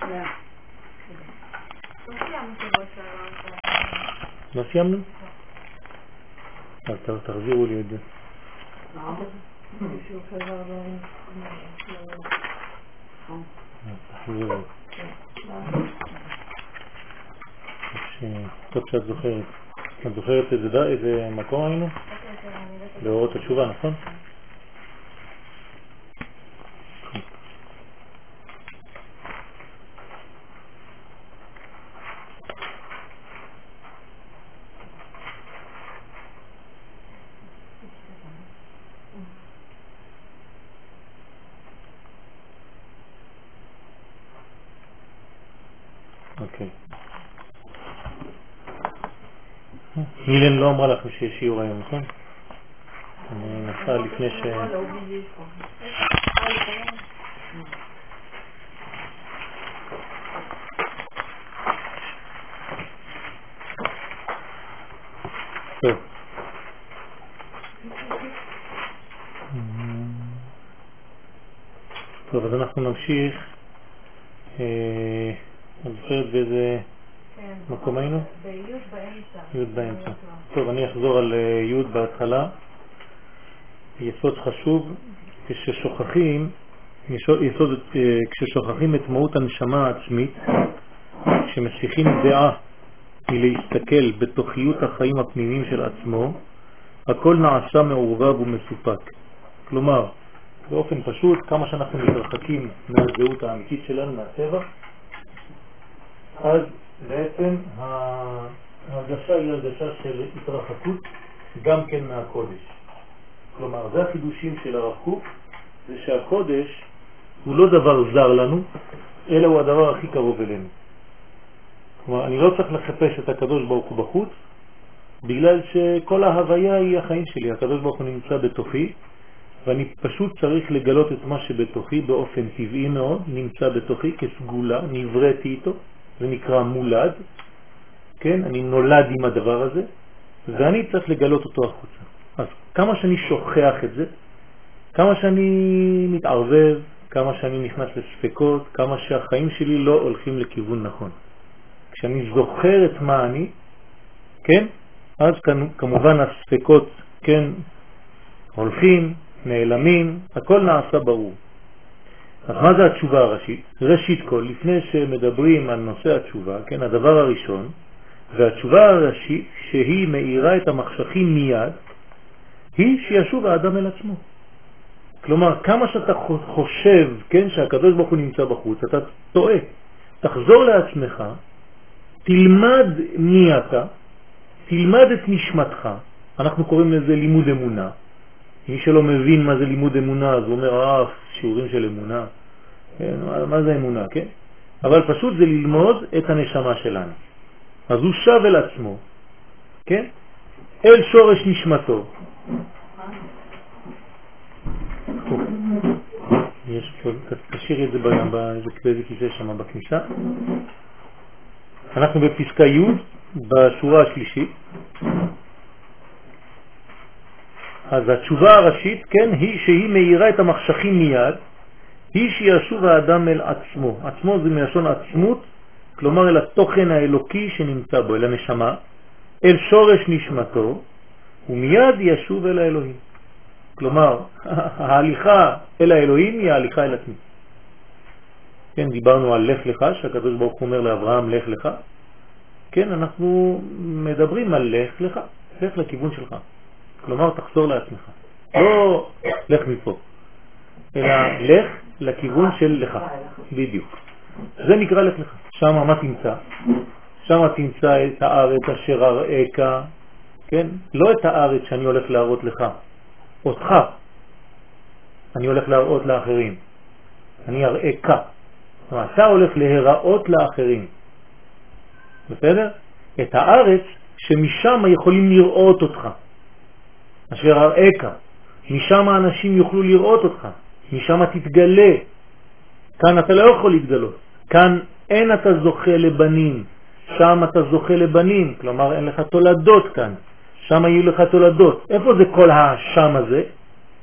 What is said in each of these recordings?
לא סיימנו? אז תחזירו לי את זה. תחזירו. טוב שאת זוכרת. את זוכרת איזה מקום היינו? באורות התשובה, נכון? אוקיי. מילן לא אמרה לכם שיש שיעור היום, נכון? אני נסע לפני ש... טוב. טוב, אז אנחנו נמשיך. את זוכרת באיזה מקום היינו? בי' באמצע. טוב, אני אחזור על י' בהתחלה. יסוד חשוב, כששוכחים את מהות הנשמה העצמית, כשמסיחים דעה מלהסתכל בתוכיות החיים הפנימיים של עצמו, הכל נעשה מעורבב ומסופק. כלומר, באופן פשוט, כמה שאנחנו מתרחקים מהזהות האמיתית שלנו, מהטבע, אז בעצם ההרגשה היא הרגשה של התרחקות גם כן מהקודש. כלומר, זה החידושים של הרב קוק, זה שהקודש הוא לא דבר זר לנו, אלא הוא הדבר הכי קרוב אלינו. כלומר, אני לא צריך לחפש את הקדוש ברוך הוא בחוץ, בגלל שכל ההוויה היא החיים שלי. הקדוש ברוך הוא נמצא בתוכי, ואני פשוט צריך לגלות את מה שבתוכי באופן טבעי מאוד, נמצא בתוכי כסגולה, נבראתי איתו, זה נקרא מולד, כן? אני נולד עם הדבר הזה, ואני צריך לגלות אותו החוצה. אז כמה שאני שוכח את זה, כמה שאני מתערבב, כמה שאני נכנס לספקות, כמה שהחיים שלי לא הולכים לכיוון נכון. כשאני זוכר את מה אני, כן? אז כמובן הספקות, כן, הולכים, נעלמים, הכל נעשה ברור. אז מה זה התשובה הראשית? ראשית כל, לפני שמדברים על נושא התשובה, כן, הדבר הראשון, והתשובה הראשית שהיא מאירה את המחשכים מיד, היא שישוב האדם אל עצמו. כלומר, כמה שאתה חושב, כן, שהקדוש ברוך הוא נמצא בחוץ, אתה טועה. תחזור לעצמך, תלמד מי אתה, תלמד את נשמתך. אנחנו קוראים לזה לימוד אמונה. מי שלא מבין מה זה לימוד אמונה, אז הוא אומר, שיעורים של אמונה. כן, מה זה אמונה, כן? אבל פשוט זה ללמוד את הנשמה שלנו. אז הוא שב אל עצמו, כן? אל שורש נשמתו. יש פה, תשאיר את זה באיזה כיסא שם בכניסה. אנחנו בפסקה י' בשורה השלישית. אז התשובה הראשית, כן, היא שהיא מאירה את המחשכים מיד, היא שישוב האדם אל עצמו. עצמו זה מלשון עצמות, כלומר אל התוכן האלוקי שנמצא בו, אל הנשמה, אל שורש נשמתו, ומיד ישוב אל האלוהים. כלומר, ההליכה אל האלוהים היא ההליכה אל עצמי. כן, דיברנו על לך לך, שהקדוש ברוך הוא אומר לאברהם לך לך. כן, אנחנו מדברים על לך לך, לך לכיוון שלך. כלומר, תחזור לעצמך. לא לך מפה, אלא לך לכיוון של לך. בדיוק. זה נקרא לך לך. שם מה תמצא? שם תמצא את הארץ אשר אראך, כן? לא את הארץ שאני הולך להראות לך, אותך. אני הולך להראות לאחרים. אני אראך. אתה הולך להיראות לאחרים. בסדר? את הארץ שמשם יכולים לראות אותך. אשר אראך. משם האנשים יוכלו לראות אותך. משם תתגלה. כאן אתה לא יכול להתגלות. כאן אין אתה זוכה לבנים. שם אתה זוכה לבנים. כלומר אין לך תולדות כאן. שם יהיו לך תולדות. איפה זה כל השם הזה?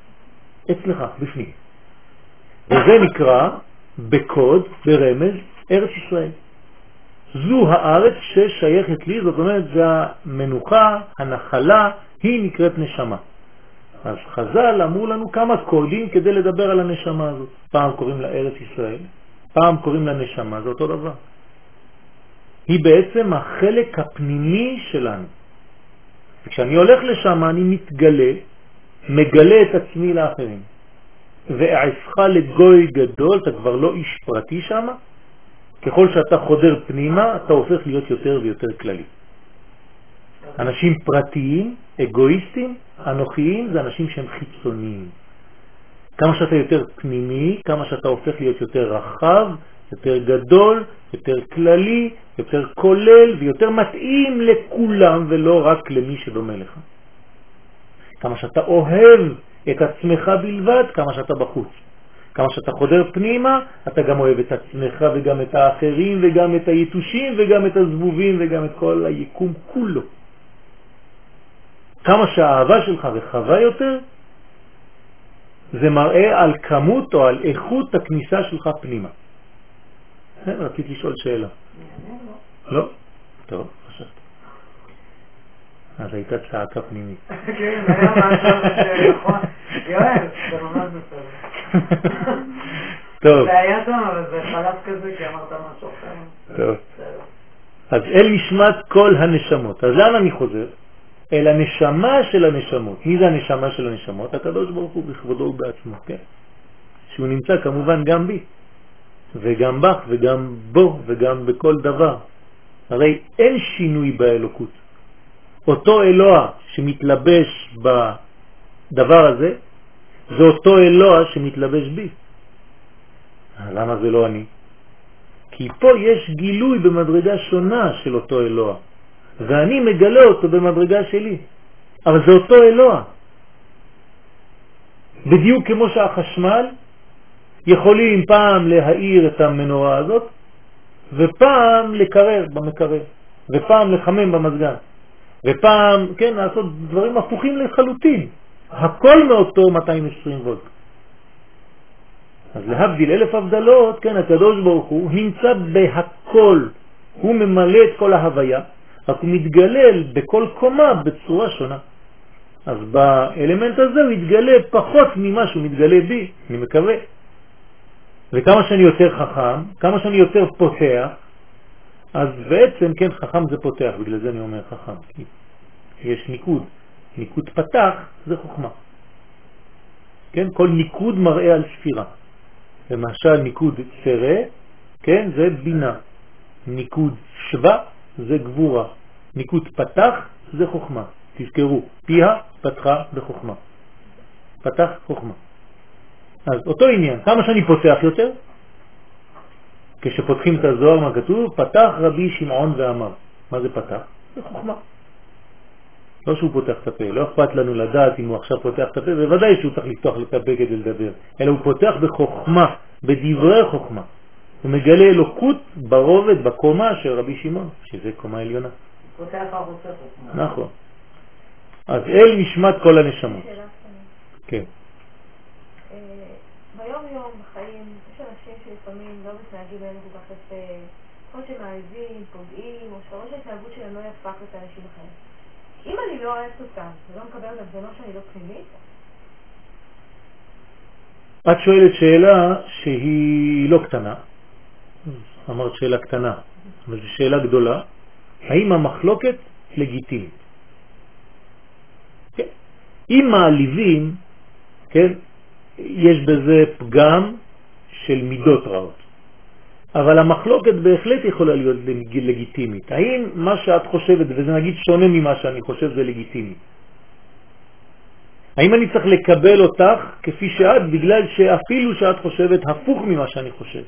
אצלך, בפנים. וזה נקרא בקוד, ברמז, ארץ ישראל. זו הארץ ששייכת לי, זאת אומרת, זה המנוחה, הנחלה, היא נקראת נשמה. אז חז"ל אמרו לנו כמה קוראים כדי לדבר על הנשמה הזאת. פעם קוראים לה ארץ ישראל, פעם קוראים לה נשמה, זה אותו דבר. היא בעצם החלק הפנימי שלנו. וכשאני הולך לשם אני מגלה את עצמי לאחרים. ואעשך לגוי גדול, אתה כבר לא איש פרטי שם, ככל שאתה חודר פנימה אתה הופך להיות יותר ויותר כללי. אנשים פרטיים, אגואיסטים, אנוכיים, זה אנשים שהם חיצוניים. כמה שאתה יותר פנימי, כמה שאתה הופך להיות יותר רחב, יותר גדול, יותר כללי, יותר כולל ויותר מתאים לכולם ולא רק למי שדומה לך. כמה שאתה אוהב את עצמך בלבד, כמה שאתה בחוץ. כמה שאתה חודר פנימה, אתה גם אוהב את עצמך וגם את האחרים וגם את היתושים וגם את הזבובים וגם את כל היקום כולו. כמה שהאהבה שלך רחבה יותר, זה מראה על כמות או על איכות הכניסה שלך פנימה. רצית לשאול שאלה. לא? טוב, חשבתי. אז הייתה צעקה פנימית. כן, זה היה משהו נכון. יואל, זה ממש בסדר. טוב. זה היה שם, אבל זה חלף כזה, כי אמרת משהו אחר. טוב. אז אל נשמת כל הנשמות. אז לאן אני חוזר? אל הנשמה של הנשמות. מי זה הנשמה של הנשמות? הקדוש ברוך הוא בכבודו בעצמו, כן? שהוא נמצא כמובן גם בי, וגם בך, וגם בו, וגם בכל דבר. הרי אין שינוי באלוקות. אותו אלוה שמתלבש בדבר הזה, זה אותו אלוה שמתלבש בי. למה זה לא אני? כי פה יש גילוי במדרגה שונה של אותו אלוה, ואני מגלה אותו במדרגה שלי. אבל זה אותו אלוה. בדיוק כמו שהחשמל יכולים פעם להאיר את המנורה הזאת, ופעם לקרר במקרר, ופעם לחמם במזגן, ופעם, כן, לעשות דברים הפוכים לחלוטין. הכל מאותו 220 וולט. אז להבדיל אלף הבדלות, כן, הקדוש ברוך הוא נמצא בהכל. הוא ממלא את כל ההוויה, רק הוא מתגלל בכל קומה בצורה שונה. אז באלמנט הזה הוא יתגלה פחות ממה שהוא מתגלה בי, אני מקווה. וכמה שאני יותר חכם, כמה שאני יותר פותח, אז בעצם, כן, חכם זה פותח, בגלל זה אני אומר חכם. כי יש ניקוד. ניקוד פתח זה חוכמה. כן, כל ניקוד מראה על ספירה. למשל ניקוד צרה, כן, זה בינה. ניקוד שווה זה גבורה. ניקוד פתח זה חוכמה. תזכרו, פיה פתחה בחוכמה. פתח חוכמה. אז אותו עניין, כמה שאני פותח יותר, כשפותחים את הזוהר, מה כתוב? פתח רבי שמעון ואמר. מה זה פתח? זה חוכמה. לא שהוא פותח את הפה, לא אכפת לנו לדעת אם הוא עכשיו פותח את הפה, בוודאי שהוא צריך לפתוח את הפה כדי לדבר, אלא הוא פותח בחוכמה, בדברי חוכמה. הוא מגלה אלוקות ברובד, בקומה של רבי שמעון, שזה קומה עליונה. פותח הרוצה חוכמה. נכון. אז אל נשמת כל הנשמות. כן. ביום יום בחיים יש אנשים שלפעמים לא מתנהגים אלינו כל כך יפה, כמו שמעזים, פוגעים, או שראש ההתנהגות שלהם לא יפק את האנשים אחרים. אם אני לא אוהבת אותם ולא מקבלת אותם, זה לא שאני לא פנימית? את שואלת שאלה שהיא לא קטנה. אמרת שאלה קטנה, אבל זו שאלה גדולה. האם המחלוקת לגיטימית? כן. אם מעליבים, כן, יש בזה פגם של מידות רעות. אבל המחלוקת בהחלט יכולה להיות לגיטימית. האם מה שאת חושבת, וזה נגיד שונה ממה שאני חושב, זה לגיטימי? האם אני צריך לקבל אותך כפי שאת, בגלל שאפילו שאת חושבת הפוך ממה שאני חושב?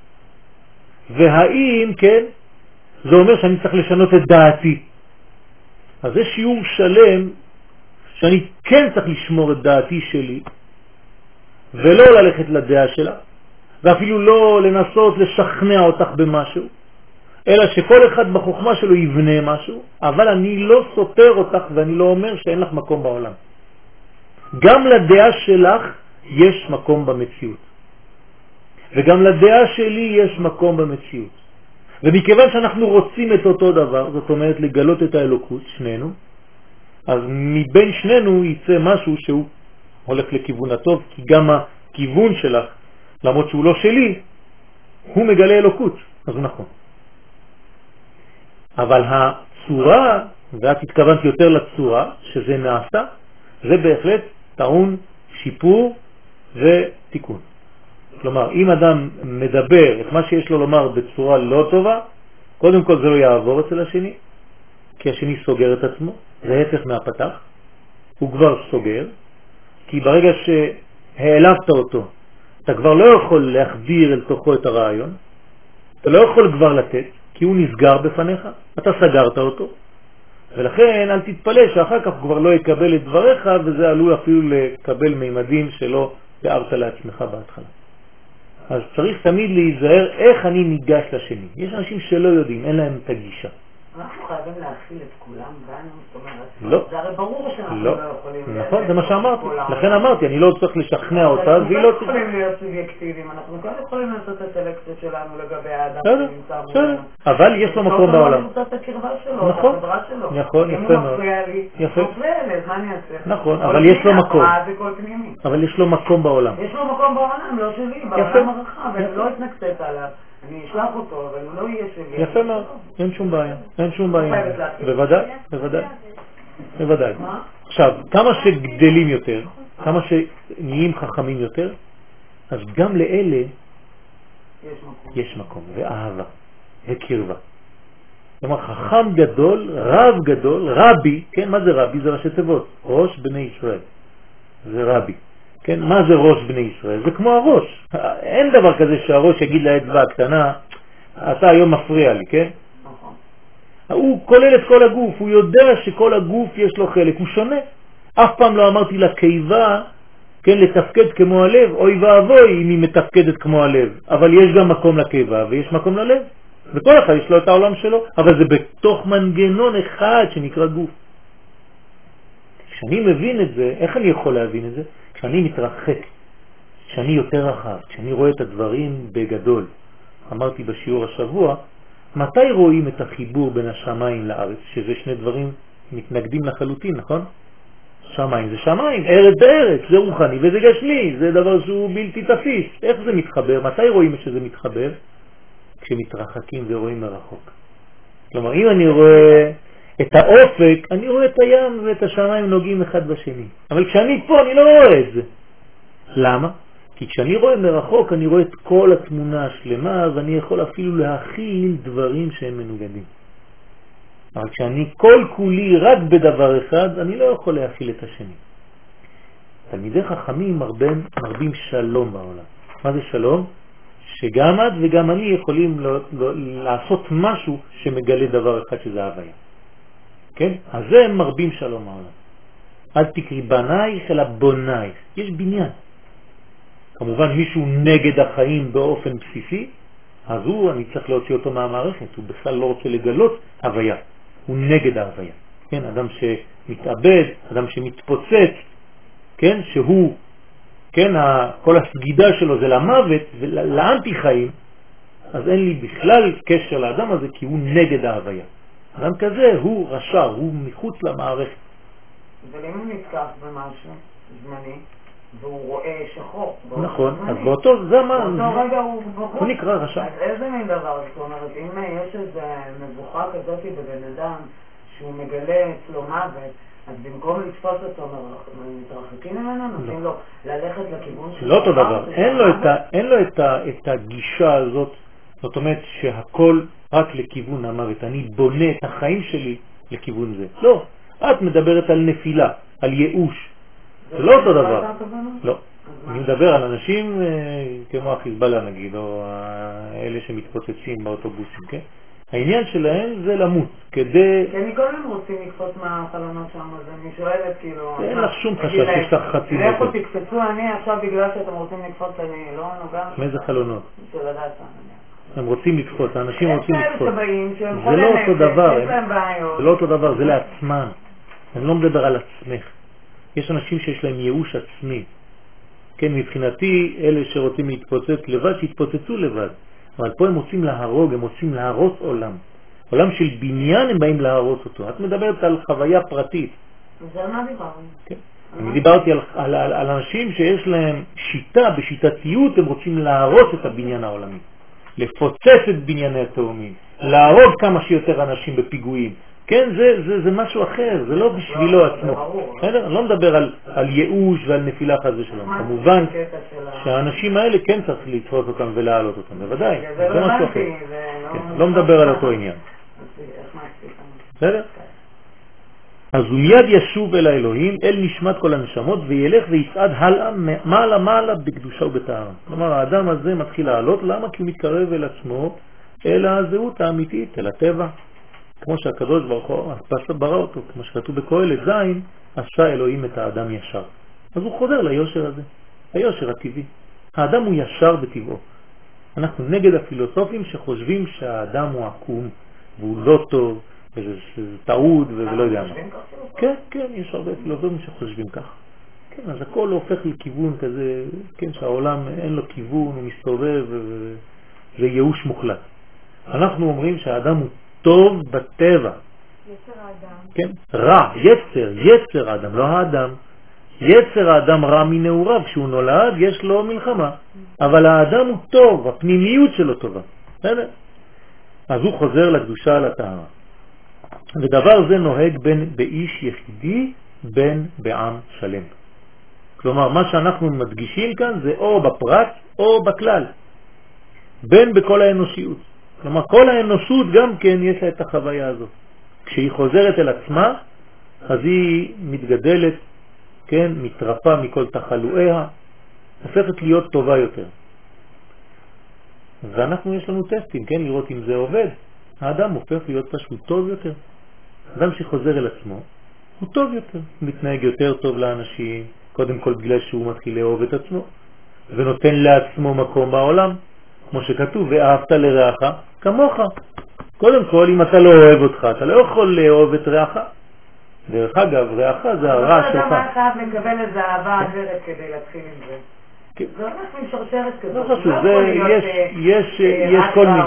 והאם, כן, זה אומר שאני צריך לשנות את דעתי? אז זה שיעור שלם שאני כן צריך לשמור את דעתי שלי, ולא ללכת לדעה שלה, ואפילו לא לנסות לשכנע אותך במשהו, אלא שכל אחד בחוכמה שלו יבנה משהו, אבל אני לא סותר אותך ואני לא אומר שאין לך מקום בעולם. גם לדעה שלך יש מקום במציאות. וגם לדעה שלי יש מקום במציאות. ומכיוון שאנחנו רוצים את אותו דבר, זאת אומרת לגלות את האלוקות, שנינו, אז מבין שנינו יצא משהו שהוא הולך לכיוון הטוב, כי גם הכיוון שלך, למרות שהוא לא שלי, הוא מגלה אלוקות, אז הוא נכון. אבל הצורה, ואת התכוונת יותר לצורה שזה נעשה, זה בהחלט טעון שיפור ותיקון. כלומר, אם אדם מדבר את מה שיש לו לומר בצורה לא טובה, קודם כל זה לא יעבור אצל השני, כי השני סוגר את עצמו, זה הפך מהפתח, הוא כבר סוגר, כי ברגע שהעלבת אותו, אתה כבר לא יכול להחדיר אל תוכו את הרעיון, אתה לא יכול כבר לתת, כי הוא נסגר בפניך, אתה סגרת אותו, ולכן אל תתפלא שאחר כך כבר לא יקבל את דבריך, וזה עלול אפילו לקבל מימדים שלא תיארת לעצמך בהתחלה. אז צריך תמיד להיזהר איך אני ניגש לשני. יש אנשים שלא יודעים, אין להם את הגישה. אנחנו חייבים להכיל את כולם בנו, זאת אומרת, לא. זה הרי ברור שאנחנו לא יכולים... נכון, זה מה שאמרתי. לכן אמרתי, אני לא צריך לשכנע אותה, והיא לא... אנחנו יכולים להיות סובייקטיביים, אנחנו כן יכולים לעשות את הסלקציה שלנו לגבי האדם שנמצא מולנו. אבל יש לו מקום בעולם. את הקרבה שלו, את נכון, החברה שלו. נכון, אם יפה הוא מאוד. מפריע לי, הוא מפריע לי, אז מה אני אעשה? נכון, אבל יש לו מקום. זה כל פנימי. אבל יש לו מקום בעולם. יש לו מקום בעולם, לא שלי, בעולם הרחב, ואני לא אתנקצת עליו. אני אשלח אותו, אבל הוא לא יהיה שלי. יפה מאוד, אין שום בעיה, אין שום בעיה. בוודאי, בוודאי, בוודאי. עכשיו, כמה שגדלים יותר, כמה שנהיים חכמים יותר, אז גם לאלה יש מקום, ואהבה, וקרבה. כלומר, חכם גדול, רב גדול, רבי, כן, מה זה רבי? זה ראשי תיבות, ראש בני ישראל. זה רבי. כן, מה זה ראש בני ישראל? זה כמו הראש. אין דבר כזה שהראש יגיד לאצבע הקטנה, אתה היום מפריע לי, כן? הוא כולל את כל הגוף, הוא יודע שכל הגוף יש לו חלק, הוא שונה. אף פעם לא אמרתי לקיבה, כן, לתפקד כמו הלב, אוי ואבוי אם היא מתפקדת כמו הלב. אבל יש גם מקום לקיבה ויש מקום ללב. וכל אחד יש לו את העולם שלו, אבל זה בתוך מנגנון אחד שנקרא גוף. כשאני מבין את זה, איך אני יכול להבין את זה? כשאני מתרחק, כשאני יותר רחב, כשאני רואה את הדברים בגדול. אמרתי בשיעור השבוע, מתי רואים את החיבור בין השמיים לארץ? שזה שני דברים מתנגדים לחלוטין, נכון? שמיים זה שמיים, ארץ זה ארץ, זה רוחני וזה גשמי, זה דבר שהוא בלתי תפיס. איך זה מתחבר? מתי רואים שזה מתחבר? כשמתרחקים ורואים מרחוק. כלומר, אם אני רואה את האופק, אני רואה את הים ואת השמיים נוגעים אחד בשני. אבל כשאני פה אני לא רואה את זה. למה? כי כשאני רואה מרחוק אני רואה את כל התמונה השלמה, ואני יכול אפילו להכיל דברים שהם מנוגדים. אבל כשאני כל כולי רק בדבר אחד, אני לא יכול להכיל את השני. תלמידי חכמים מרבים שלום בעולם. מה זה שלום? שגם את וגם אני יכולים לעשות משהו שמגלה דבר אחד שזה הוויה. כן? אז זה הם מרבים שלום העולם. אל תקרי בנייך אלא בונייך. יש בניין. כמובן מישהו נגד החיים באופן בסיסי, אז אני צריך להוציא אותו מהמערכת. הוא בכלל לא רוצה לגלות הוויה. הוא נגד ההוויה. כן? אדם שמתאבד, אדם שמתפוצץ, כן? שהוא, כן? כל הסגידה שלו זה למוות ולאנטי חיים, אז אין לי בכלל קשר לאדם הזה כי הוא נגד ההוויה. אדם כזה הוא רשע, הוא מחוץ למערכת. אבל אם הוא נתקף במשהו זמני, והוא רואה שחור. נכון, אז באותו זמן, באותו רגע הוא נקרא רשע. אז איזה מין דבר? זאת אומרת, אם יש איזו מבוכה כזאת בבן אדם, שהוא מגלה אצלו מוות, אז במקום לתפוס אותו, מתרחקים ממנו, נותנים לו ללכת לכיוון של... לא אותו דבר, אין לו את הגישה הזאת, זאת אומרת שהכל רק לכיוון המוות. אני בונה את החיים שלי לכיוון זה. לא, את מדברת על נפילה, על ייאוש. זה לא אותו דבר. לא. אני מדבר על אנשים כמו החיזבאללה נגיד, או אלה שמתפוצצים באוטובוסים, כן? העניין שלהם זה למות, כדי... כי אני כל הזמן רוצים לקפוץ מהחלונות שם, אז אני שואלת כאילו... אין לך שום חשש, יש לך חצי מטר. איפה תקפצו אני עכשיו בגלל שאתם רוצים לקפוץ, אני לא נוגע... מאיזה חלונות? של הדעת. הם רוצים לקפוץ, האנשים רוצים לקפוץ. זה לא אותו דבר, זה לא אותו דבר, זה לעצמם. אני לא מדבר על עצמך. יש אנשים שיש להם ייאוש עצמי. כן, מבחינתי אלה שרוצים להתפוצץ לבד, שיתפוצצו לבד. אבל פה הם רוצים להרוג, הם רוצים להרוס עולם. עולם של בניין הם באים להרוס אותו. את מדברת על חוויה פרטית. אז על מה דיברנו? כן. אני דיברתי על אנשים שיש להם שיטה, בשיטתיות הם רוצים להרוס את הבניין העולמי. לפוצץ את בנייני התאומים, להרוג כמה שיותר אנשים בפיגועים. כן, זה משהו אחר, זה לא בשבילו עצמו. בסדר? אני לא מדבר על ייאוש ועל נפילה חס ושלום. כמובן שהאנשים האלה כן צריך לתפוס אותם ולהעלות אותם, בוודאי. זה משהו אחר. לא מדבר על אותו עניין. בסדר? אז הוא מיד ישוב אל האלוהים, אל נשמת כל הנשמות, וילך ויצעד הלאה, מעלה בקדושה ובטהרה. כלומר, האדם הזה מתחיל לעלות, למה? כי הוא מתקרב אל עצמו, אל הזהות האמיתית, אל הטבע. כמו שהקדוש ברוך הוא ברא אותו, כמו שכתוב בקהלת זין, עשה אלוהים את האדם ישר. אז הוא חוזר ליושר הזה, היושר הטבעי. האדם הוא ישר בטבעו. אנחנו נגד הפילוסופים שחושבים שהאדם הוא עקום, והוא לא טוב, וזה טעות ולא יודע מה. כן, כן, יש הרבה פילוסופים שחושבים כך. כן, אז הכל הופך לכיוון כזה, כן, שהעולם אין לו כיוון, הוא מסתובב, וזה ייאוש מוחלט. אנחנו אומרים שהאדם הוא טוב בטבע. יצר האדם. כן, רע, יצר האדם, לא האדם. יצר האדם רע מנעוריו, כשהוא נולד יש לו מלחמה. אבל האדם הוא טוב, הפנימיות שלו טובה. בסדר? אז הוא חוזר לקדושה לטהרה. ודבר זה נוהג בין באיש יחידי בין בעם שלם. כלומר, מה שאנחנו מדגישים כאן זה או בפרט או בכלל. בין בכל האנושיות. כלומר, כל האנושות גם כן יש לה את החוויה הזאת. כשהיא חוזרת אל עצמה, אז היא מתגדלת, כן, מתרפא מכל תחלואיה, הופכת להיות טובה יותר. ואנחנו יש לנו טסטים, כן, לראות אם זה עובד. האדם הופך להיות פשוט טוב יותר. אדם שחוזר אל עצמו, הוא טוב יותר, מתנהג יותר טוב לאנשים, קודם כל בגלל שהוא מתחיל לאהוב את עצמו, ונותן לעצמו מקום בעולם, כמו שכתוב, ואהבת לרעך כמוך. קודם כל, אם אתה לא אוהב אותך, אתה לא יכול לאהוב את רעך. דרך אגב, רעך זה הרע שלך. אבל אתה חייב לקבל איזו אהבה אחרת כדי להתחיל עם זה. זה הולך עם שרשרת כזאת. לא חשוב, יש כל מיני.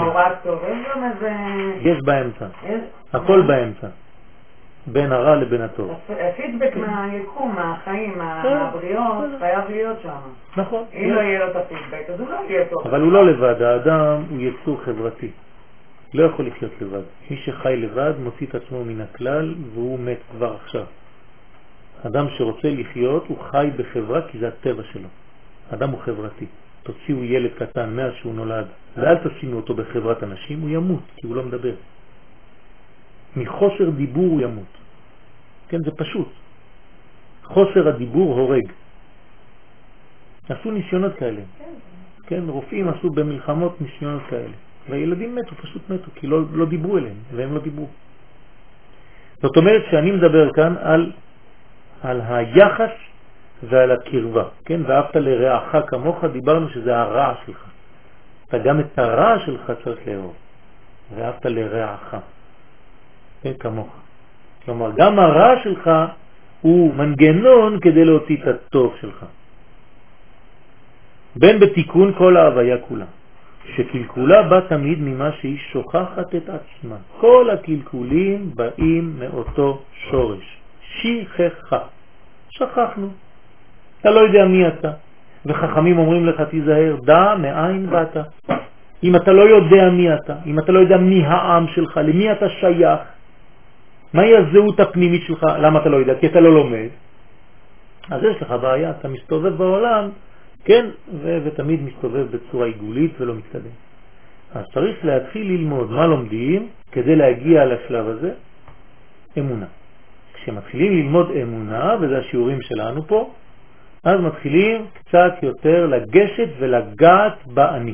יש באמצע. הכל באמצע. בין הרע לבין הטוב. הפידבק מהיקום, מהחיים, מהבריאות, חייב להיות שם. נכון. אם לא יהיה לו את הפידבק, אז הוא לא יהיה טוב. אבל הוא לא לבד, האדם הוא יצור חברתי. לא יכול לחיות לבד. מי שחי לבד מוציא את עצמו מן הכלל והוא מת כבר עכשיו. אדם שרוצה לחיות הוא חי בחברה כי זה הטבע שלו. אדם הוא חברתי. תוציאו ילד קטן מאז שהוא נולד ואל תשימו אותו בחברת אנשים, הוא ימות כי הוא לא מדבר. מחוסר דיבור הוא ימות. כן, זה פשוט. חוסר הדיבור הורג. עשו ניסיונות כאלה. כן, רופאים עשו במלחמות ניסיונות כאלה. והילדים מתו, פשוט מתו, כי לא דיברו אליהם, והם לא דיברו. זאת אומרת שאני מדבר כאן על היחס ועל הקרבה. כן, ואהבת לרעך כמוך, דיברנו שזה הרע שלך. אתה גם את הרע שלך צריך לאהוב. ואהבת לרעך. כן, כמוך. כלומר, גם הרע שלך הוא מנגנון כדי להוציא את הטוב שלך. בין בתיקון כל ההוויה כולה. שקלקולה בא תמיד ממה שהיא שוכחת את עצמה. כל הקלקולים באים מאותו שורש. שכחה. שכחנו. אתה לא יודע מי אתה. וחכמים אומרים לך תיזהר, דע מאין באת. אם אתה לא יודע מי אתה, אם אתה לא יודע מי העם שלך, למי אתה שייך, מהי הזהות הפנימית שלך, למה אתה לא יודע? כי אתה לא לומד. אז יש לך בעיה, אתה מסתובב בעולם, כן, ותמיד מסתובב בצורה עיגולית ולא מתקדם. אז צריך להתחיל ללמוד מה לומדים כדי להגיע לשלב הזה, אמונה. כשמתחילים ללמוד אמונה, וזה השיעורים שלנו פה, אז מתחילים קצת יותר לגשת ולגעת באני.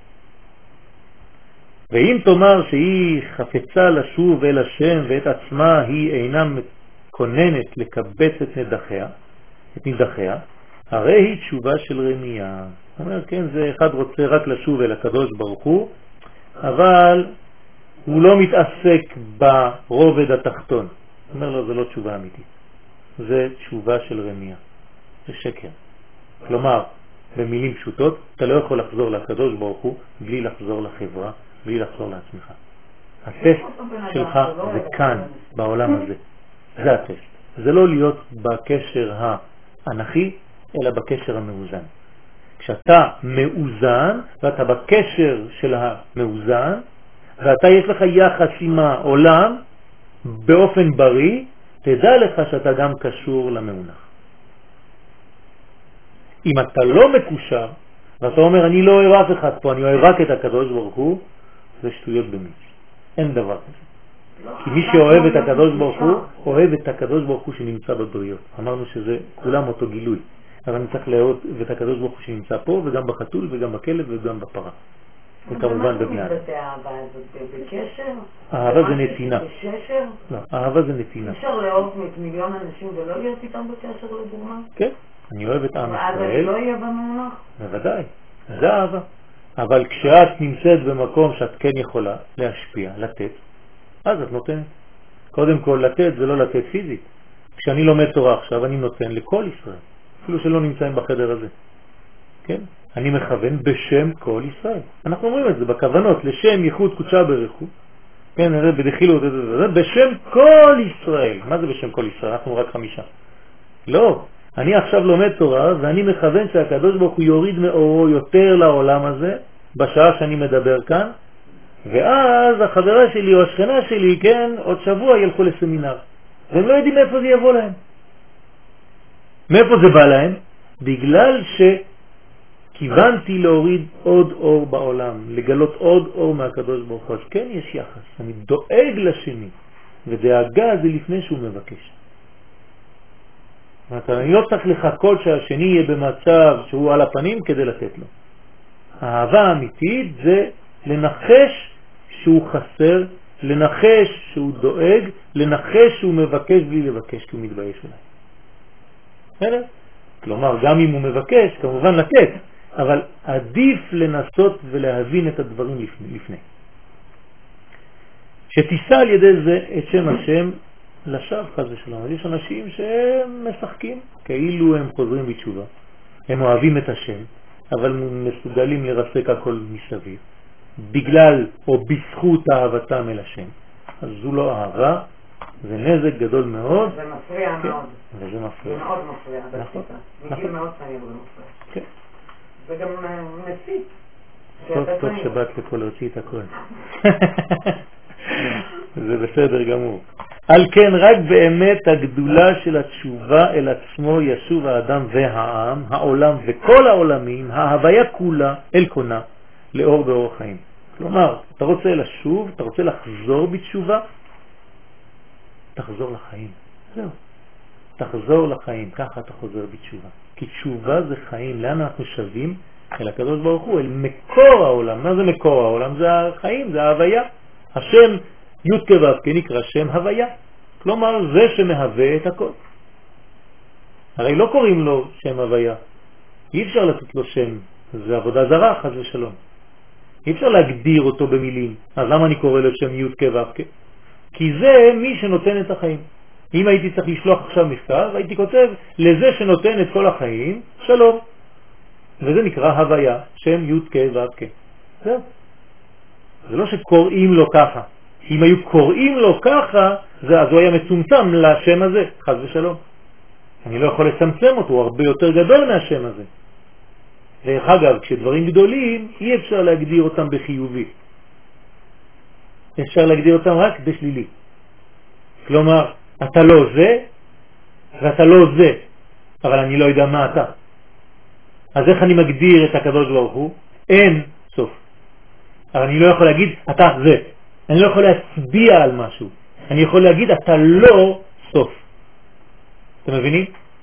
ואם תאמר שהיא חפצה לשוב אל השם ואת עצמה היא אינה מקוננת לקבץ את נידחיה, הרי היא תשובה של רמיה. זאת אומרת, כן, זה אחד רוצה רק לשוב אל הקדוש ברוך הוא, אבל הוא לא מתעסק ברובד התחתון. זאת אומרת לו, זה לא תשובה אמיתית. זה תשובה של רמיה. זה שקר. כלומר, במילים פשוטות, אתה לא יכול לחזור לקדוש ברוך הוא בלי לחזור לחברה, בלי לחזור לעצמך. הטסט שלך זה כאן, בעולם הזה. זה הטסט. זה לא להיות בקשר האנכי, אלא בקשר המאוזן. כשאתה מאוזן, ואתה בקשר של המאוזן, ואתה יש לך יחס עם העולם באופן בריא, תדע לך שאתה גם קשור למאונח. אם אתה לא מקושר, ואתה אומר אני לא אוהב אף אחד פה, אני אוהב רק את הקדוש ברוך הוא, זה שטויות במיץ. אין דבר כזה. כי מי שאוהב את הקדוש ברוך הוא, אוהב את הקדוש ברוך הוא שנמצא בבריות. אמרנו שזה כולם אותו גילוי. אבל אני צריך לאהוב את הקדוש ברוך הוא שנמצא פה, וגם בחתול, וגם בכלב, וגם בפרה. וכמובן בבני אדם. בקשר? אהבה זה נתינה. בששר? לא, אהבה זה נתינה. אפשר לאהוב את מיליון אנשים ולא להיות איתם בקשר לדוגמה? כן, אני אוהב את עם ואז ישראל. אני לא אהיה במאונח? בוודאי, זה אהבה. אבל כשאת נמצאת במקום שאת כן יכולה להשפיע, לתת, אז את נותנת. קודם כל לתת זה לא לתת פיזית. כשאני לומד תורה עכשיו אני נותן לכל ישראל, אפילו שלא נמצאים בחדר הזה. כן? אני מכוון בשם כל ישראל. אנחנו אומרים את זה בכוונות, לשם ייחוד קודשה ברכו. כן, זה בדחילו, זה בשם כל ישראל. מה זה בשם כל ישראל? אנחנו רק 5. לא. אני עכשיו לומד תורה ואני מכוון שהקדוש ברוך הוא יוריד מאורו יותר לעולם הזה בשעה שאני מדבר כאן, ואז החברה שלי או השכנה שלי, כן, עוד שבוע ילכו לסמינר. והם לא יודעים מאיפה זה יבוא להם. מאיפה זה בא להם? בגלל שכיוונתי להוריד עוד אור בעולם, לגלות עוד אור מהקדוש ברוך הוא. אז כן יש יחס, אני דואג לשני, ודאגה זה לפני שהוא מבקש. אני לא צריך לחכות שהשני יהיה במצב שהוא על הפנים כדי לתת לו. האהבה האמיתית זה לנחש שהוא חסר, לנחש שהוא דואג, לנחש שהוא מבקש בלי לבקש כי הוא מתבייש אולי. כלומר, גם אם הוא מבקש, כמובן לתת, אבל עדיף לנסות ולהבין את הדברים לפני. שתישא על ידי זה את שם השם לשווא חס ושלום. אז יש אנשים שהם משחקים כאילו הם חוזרים בתשובה. הם אוהבים את השם, אבל מסוגלים לרסק הכל מסביב. בגלל או בזכות אהבתם אל השם. אז זו לא אהבה, זה נזק גדול מאוד. זה מפריע מאוד. וזה מפריע. זה מאוד מפריע. נכון. בגיל מאוד צעיר זה מפריע. כן. זה גם מסית. טוב שבאת לפה להוציא את הכל. זה בסדר גמור. על כן רק באמת הגדולה של התשובה אל עצמו ישוב האדם והעם, העולם וכל העולמים, ההוויה כולה אל קונה, לאור באור חיים. כלומר, אתה רוצה לשוב, אתה רוצה לחזור בתשובה, תחזור לחיים. זהו. תחזור לחיים, ככה אתה חוזר בתשובה. כי תשובה זה חיים. לאן אנחנו שווים? אל הקדוש ברוך הוא, אל מקור העולם. מה זה מקור העולם? זה החיים, זה ההוויה. השם י' כו' נקרא שם הוויה. כלומר, זה שמהווה את הכל. הרי לא קוראים לו שם הוויה. אי אפשר לתת לו שם. זה עבודה זרה, חס ושלום. אי אפשר להגדיר אותו במילים. אז למה אני קורא לו שם י' כו'? כי זה מי שנותן את החיים. אם הייתי צריך לשלוח עכשיו מכתב, הייתי כותב לזה שנותן את כל החיים, שלום. וזה נקרא הוויה, שם י' כו'. זהו. זה לא שקוראים לו ככה. אם היו קוראים לו ככה, אז הוא היה מצומצם לשם הזה, חס ושלום. אני לא יכול לצמצם אותו, הוא הרבה יותר גדול מהשם הזה. דרך אגב, כשדברים גדולים, אי אפשר להגדיר אותם בחיובי. אפשר להגדיר אותם רק בשלילי. כלומר, אתה לא זה, ואתה לא זה, אבל אני לא יודע מה אתה. אז איך אני מגדיר את הקדוש ברוך הוא? אין סוף. אבל אני לא יכול להגיד, אתה זה. אני לא יכול להצביע על משהו. אני יכול להגיד, אתה לא סוף. אתם מבינים?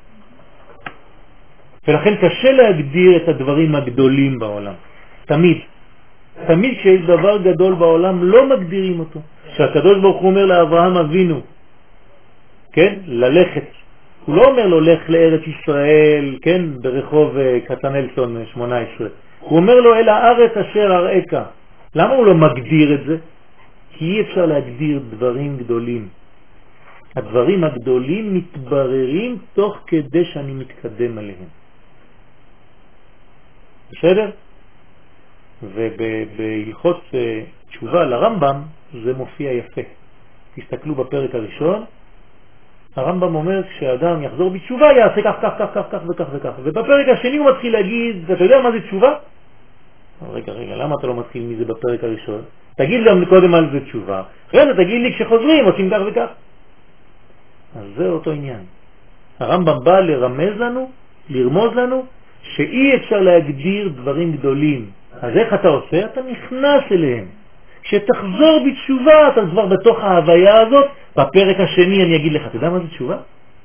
ולכן קשה להגדיר את הדברים הגדולים בעולם. תמיד. תמיד שיש דבר גדול בעולם לא מגדירים אותו. שהקדוש ברוך הוא אומר לאברהם אבינו, כן? ללכת. הוא לא אומר לו לך לארץ ישראל, כן? ברחוב קטנלסון 18. הוא אומר לו אל הארץ אשר אראך. למה הוא לא מגדיר את זה? כי אי אפשר להגדיר דברים גדולים. הדברים הגדולים מתבררים תוך כדי שאני מתקדם עליהם. בסדר? ובהלכות תשובה לרמב"ם זה מופיע יפה. תסתכלו בפרק הראשון, הרמב"ם אומר כשאדם יחזור בתשובה יעשה כך, כך, כך, כך, כך וכך וכך. ובפרק השני הוא מתחיל להגיד, אתה יודע מה זה תשובה? רגע, למה אתה לא מתחיל מזה בפרק הראשון? תגיד גם קודם על זה תשובה. אחרי זה תגיד לי כשחוזרים עושים כך וכך. אז זה אותו עניין. הרמב"ם בא לרמוז לנו שאי אפשר להגדיר דברים גדולים. אז איך אתה עושה? אתה נכנס אליהם. כשתחזור בתשובה אתה כבר בתוך ההוויה הזאת. בפרק השני אני אגיד לך, אתה יודע מה זה תשובה?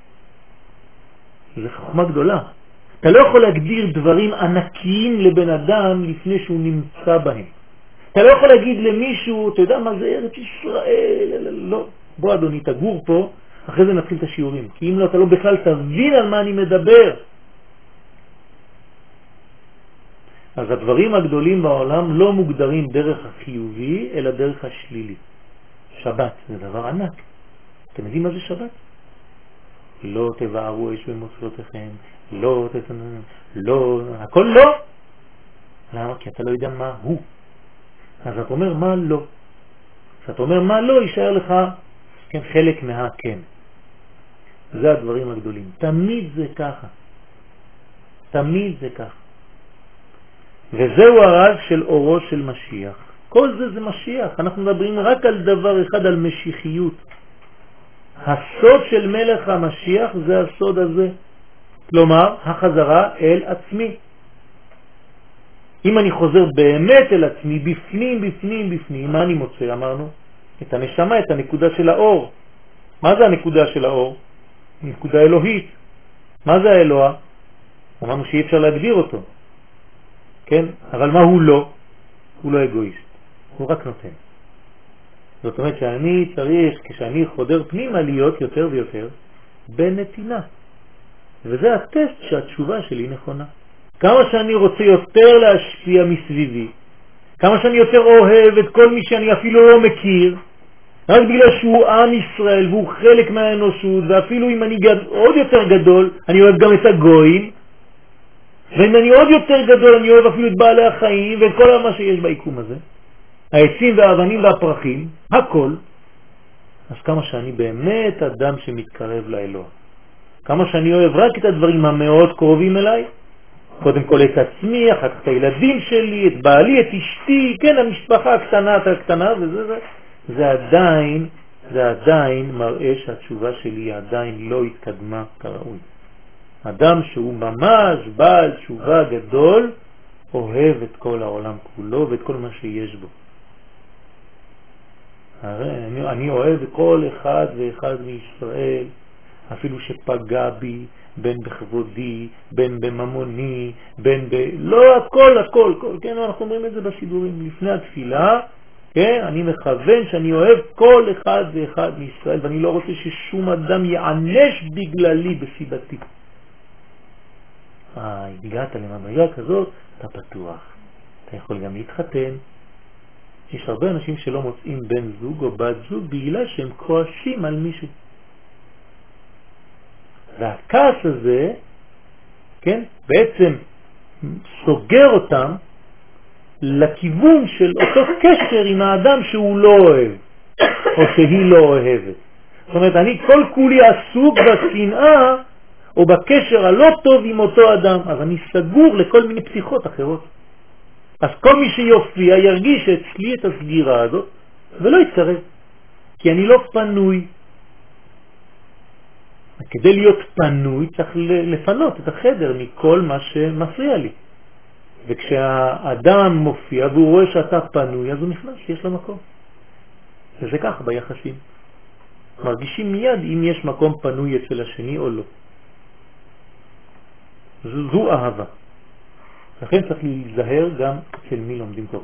זה חוכמה גדולה. אתה לא יכול להגדיר דברים ענקיים לבן אדם לפני שהוא נמצא בהם. אתה לא יכול להגיד למישהו, אתה יודע מה זה ארץ ישראל? לא. בוא אדוני, תגור פה, אחרי זה נתחיל את השיעורים. כי אם לא, אתה לא בכלל תבין על מה אני מדבר. אז הדברים הגדולים בעולם לא מוגדרים דרך החיובי, אלא דרך השלילי. שבת זה דבר ענק. אתם יודעים מה זה שבת? לא תבערו אש במוצרותיכם, לא, הכל לא. למה? כי אתה לא יודע מה הוא. אז אתה אומר מה לא. כשאתה אומר מה לא, יישאר לך כן, חלק מהכן. זה הדברים הגדולים. תמיד זה ככה. תמיד זה ככה. וזהו הרז של אורו של משיח. כל זה משיח. אנחנו מדברים רק על דבר אחד, על משיחיות. הסוד של מלך המשיח זה הסוד הזה. כלומר, החזרה אל עצמי. אם אני חוזר באמת אל עצמי, בפנים, מה אני מוצא? אמרנו, את הנשמה, את הנקודה של האור. מה זה הנקודה של האור? נקודה אלוהית. מה זה האלוה? אמרנו שאי אפשר להגדיר אותו. כן? אבל מה הוא לא? הוא לא אגואיסט. הוא רק נותן. זאת אומרת שאני צריך, כשאני חודר פנימה, להיות יותר ויותר בנתינה. וזה הטסט שהתשובה שלי נכונה. כמה שאני רוצה יותר להשפיע מסביבי, כמה שאני יותר אוהב את כל מי שאני אפילו לא מכיר, רק בגלל שהוא עם ישראל והוא חלק מהאנושות, ואפילו אם אני עוד יותר גדול, אני אוהב גם את הגויים, ואם אני עוד יותר גדול, אני אוהב אפילו את בעלי החיים ואת כל מה שיש ביקום הזה, העצים והאבנים והפרחים, הכל. אז כמה שאני באמת אדם שמתקרב לאלוה, כמה שאני אוהב רק את הדברים המאוד קרובים אליי, קודם כל את עצמי, אחר כך את הילדים שלי, את בעלי, את אשתי, כן, המשפחה הקטנה, זה עדיין מראה שהתשובה שלי עדיין לא התקדמה כראוי. אדם שהוא ממש בעל תשובה גדול, אוהב את כל העולם כולו ואת כל מה שיש בו. הרי אני אוהב כל אחד ואחד מישראל, אפילו שפגע בי, בין בכבודי, בין בממוני, לא הכל, כן, אנחנו אומרים את זה בשידורים לפני התפילה, כן, אני מכוון שאני אוהב כל אחד ואחד מישראל, ואני לא רוצה ששום אדם יענש בגללי בסיבתי. הגעת למדרגה כזאת, אתה פתוח. אתה יכול גם להתחתן. יש הרבה אנשים שלא מוצאים בן זוג או בת זוג בגלל שהם כועסים על מישהו. והכעס הזה, כן, בעצם סוגר אותם לכיוון של אותו קשר עם האדם שהוא לא אוהב, או שהיא לא אוהבת. זאת אומרת, אני כל כולי עסוק בשנאה, או בקשר הלא טוב עם אותו אדם, אז אני סגור לכל מיני פתיחות אחרות. אז כל מי שיופיע ירגיש אצלי את הסגירה הזאת, ולא יצטרף, כי אני לא פנוי. כדי להיות פנוי צריך לפנות את החדר מכל מה שמפריע לי. וכשהאדם מופיע והוא רואה שאתה פנוי, אז הוא נכנס שיש לו מקום. וזה כך ביחסים. מרגישים מיד אם יש מקום פנוי אצל השני או לא. זו אהבה. לכן צריך להיזהר גם של מי לומדים תורה.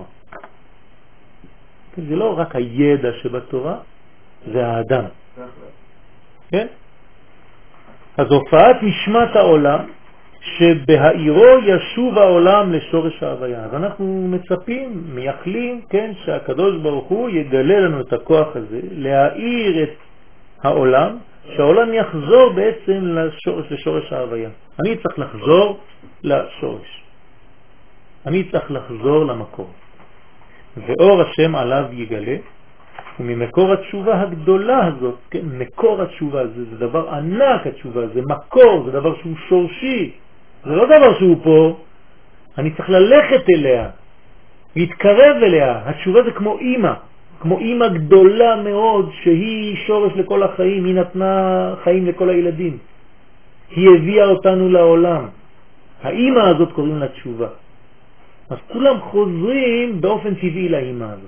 זה לא רק הידע שבתורה, זה האדם. כן? אז הופעת נשמת העולם, שבהאירו ישוב העולם לשורש ההוויה. אז אנחנו מצפים, מייחלים, כן, שהקדוש ברוך הוא יגלה לנו את הכוח הזה, להאיר את העולם, שהעולם יחזור בעצם לשורש ההוויה. אני צריך לחזור לשורש. אני צריך לחזור למקור. ואור השם עליו יגלה, וממקור התשובה הגדולה הזאת, כן, מקור התשובה, זה דבר ענק התשובה, זה מקור, זה דבר שהוא שורשי, זה לא דבר שהוא פה, אני צריך ללכת אליה, להתקרב אליה. התשובה זה כמו אמא גדולה מאוד, שהיא שורש לכל החיים, היא נתנה חיים לכל הילדים, היא הביאה אותנו לעולם. האמא הזאת קוראים לה תשובה. אז כולם חוזרים באופן טבעי לאמא הזאת.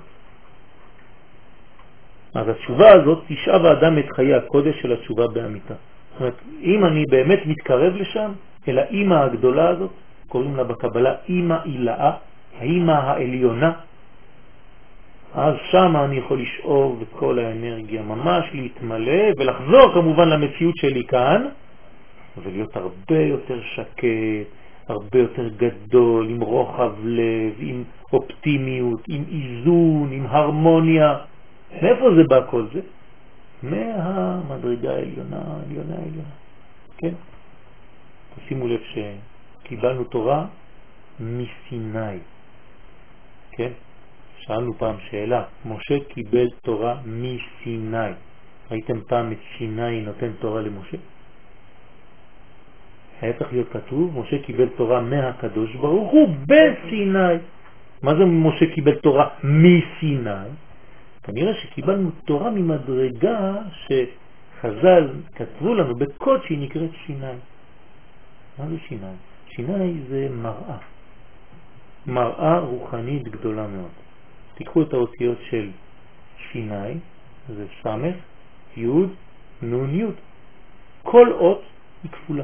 אז התשובה הזאת תשאב האדם את חיי הקודש של התשובה באמיתה. זאת אומרת, אם אני באמת מתקרב לשם, אל האמא הגדולה הזאת, קוראים לה בקבלה אמא אילאה, האמא העליונה, אז שם אני יכול לשאוב את כל האנרגיה, ממש להתמלא ולחזור כמובן למציאות שלי כאן, ולהיות הרבה יותר שקט, הרבה יותר גדול, עם רוחב לב, עם אופטימיות, עם איזון, עם הרמוניה. מאיפה זה בא כל זה? מהמדרגה העליונה, העליונה. כן? תשימו לב שקיבלנו תורה מסיני. כן? שאלנו פעם שאלה, משה קיבל תורה מסיני. ראיתם פעם את סיני נותן תורה למשה? היה צריך להיות כתוב, משה קיבל תורה מהקדוש ברוך הוא בסיני. מה זה משה קיבל תורה מסיני? כנראה שקיבלנו תורה ממדרגה שחז"ל כתבו לנו בקוד שהיא נקראת סיני. מה זה סיני? סיני זה מראה. מראה רוחנית גדולה מאוד. תיקחו את האותיות של סיני, זה סמך, יוד, נון, יוד. כל אות היא כפולה.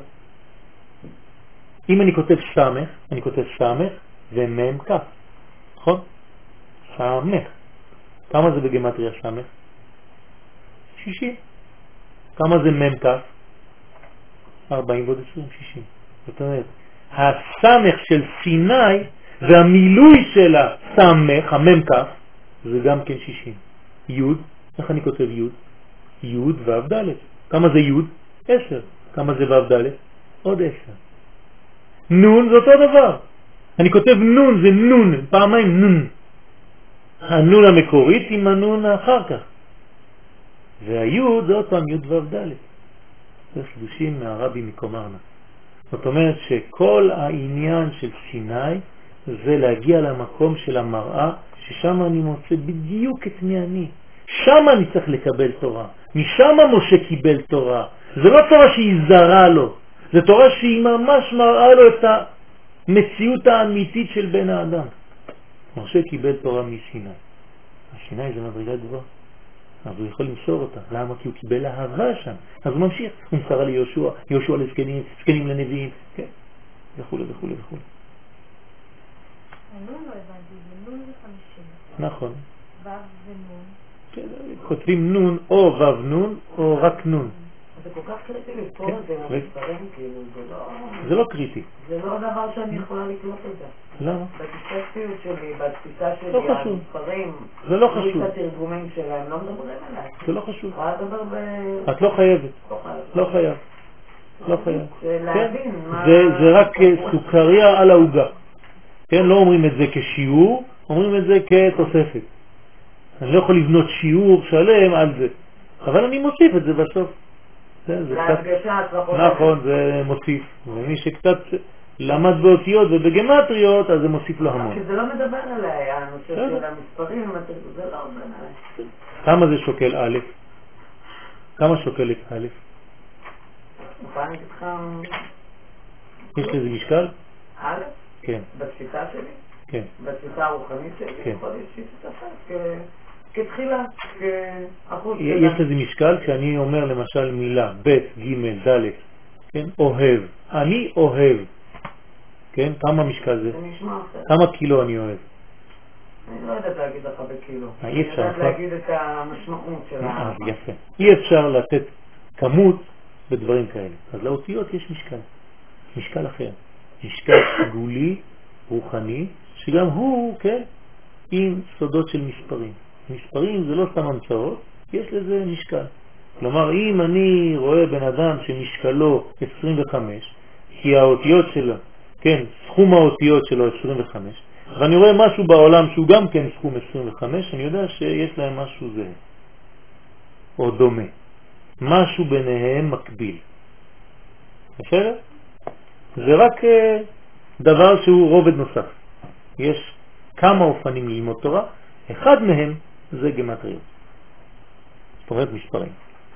אם אני כותב סמך, אני כותב סמך ומם כף. נכון? סמך. כמה זה בגמטריה סמך? 60. כמה זה מם כף? 40 ועוד 20, 60. זאת אומרת, הסמך של סיני והמילוי של הסמך, המם כף, זה גם כן 60. יוד, איך אני כותב יוד? יוד ואב ד'. כמה זה יוד? 10. כמה זה ואב ד'? עוד 10. נון זה אותו דבר. אני כותב נון, זה נון, פעמיים נון. הנון המקורית עם הנון האחר כך. והיוד זה עוד פעם יוד ואב ד'. זה חידושים מהרבי מקומרנה. זאת אומרת שכל העניין של סיני זה להגיע למקום של המראה, ששם אני מוצא בדיוק את מי אני. שם אני צריך לקבל תורה. משם משה קיבל תורה. זה לא תורה שהיא זרה לו. זה תורה שהיא ממש מראה לו את המציאות האמיתית של בן האדם. משה קיבל תורה מסיני. הסיני זה מדרגה גבוהה. אז הוא יכול למסור אותה. למה? כי הוא קיבל אהבה שם. אז הוא ממשיך. הוא מסרה ליהושע, יהושע לזקנים, זקנים לנביאים, כן? וכו' וכו' וכו'. הנון לא הבנתי, ונון זה 50. נכון. וו ונון. כן, כותבים נון או וו נון או רק נון. זה כל כך קריטי לפתור את זה מהמספרים, כאילו, זה לא קריטי. זה לא דבר שאני יכולה לקלוט את זה. למה? בתפיסתיות שלי, בתפיסה שלי, לא חשוב. המספרים, זה לא חשוב. את התרגומים שלהם, לא מדברים עליי. זה לא חשוב. יכולה לדבר את לא חייבת. לא חייב. לא חייב. להבין מה... זה רק סוכריה על העוגה. כן, לא אומרים את זה כשיעור, אומרים את זה כתוספת. אני לא יכול לבנות שיעור שלם על זה, אבל אני מוסיף את זה בסוף. להדגשה, נכון, זה מוסיף. ומי שקצת למד באותיות ובגמטריות, אז זה מוסיף לו המון. כי זה לא מדבר עליי, הנושא של המספרים, זה לא מדבר עליי. כמה זה שוקל א'? כמה שוקלת א'? מוכן איתך... יש לזה משקל? א'? כן. בתפיסה שלי? כן. בתפיסה הרוחנית שלי? כן. יכול להיות שהיא תתפס כתחילה, כאחוז. יש לזה משקל כשאני אומר למשל מילה, ב', ג', ד', כן? אוהב. אני אוהב. כן? כמה משקל זה? זה נשמע אחר. כמה קילו אני אוהב? אני לא יודעת להגיד לך בקילו. אי אפשר. אני יודעת להגיד את המשמעות של יפה. אי אפשר לתת כמות בדברים כאלה. אז לאותיות יש משקל. משקל אחר. משקל סגולי, רוחני, שגם הוא, כן, עם סודות של מספרים. מספרים זה לא סתם המצאות, יש לזה משקל. כלומר, אם אני רואה בן אדם שמשקלו 25, כי האותיות שלו, כן, סכום האותיות שלו 25, ואני רואה משהו בעולם שהוא גם כן סכום 25, אני יודע שיש להם משהו זה, או דומה. משהו ביניהם מקביל. בסדר? זה רק דבר שהוא רובד נוסף. יש כמה אופנים ללמוד תורה, אחד מהם זה גמטריות. זאת אומרת מספרים.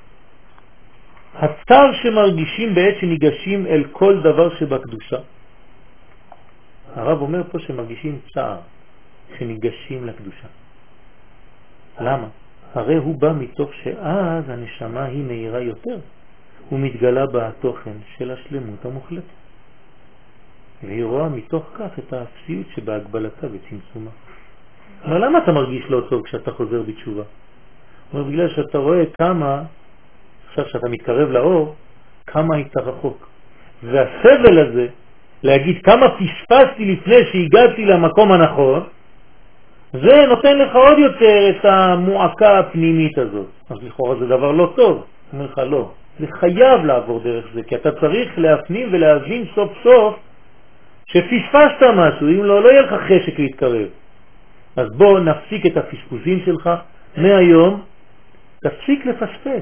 הצער שמרגישים בעת שניגשים אל כל דבר שבקדושה. הרב אומר פה שמרגישים צער שניגשים לקדושה. למה? הרי הוא בא מתוך שאז הנשמה היא מהירה יותר, ומתגלה בתוכן של השלמות המוחלטת. והיא רואה מתוך כך את האפסיות שבהגבלתה וצמצומה. אבל למה אתה מרגיש לא טוב כשאתה חוזר בתשובה? הוא אומר, בגלל שאתה רואה כמה, עכשיו שאתה מתקרב לאור, כמה היית רחוק. והסבל הזה, להגיד כמה פספסתי לפני שהגעתי למקום הנכון, זה נותן לך עוד יותר את המועקה הפנימית הזאת. אז לכאורה זה דבר לא טוב. הוא אומר לך לא. זה חייב לעבור דרך זה, כי אתה צריך להפנים ולהבין סוף סוף שפספסת משהו, אם לא יהיה לך חשק להתקרב. אז בוא נפסיק את הפספוסים שלך, מהיום תפסיק לפספס.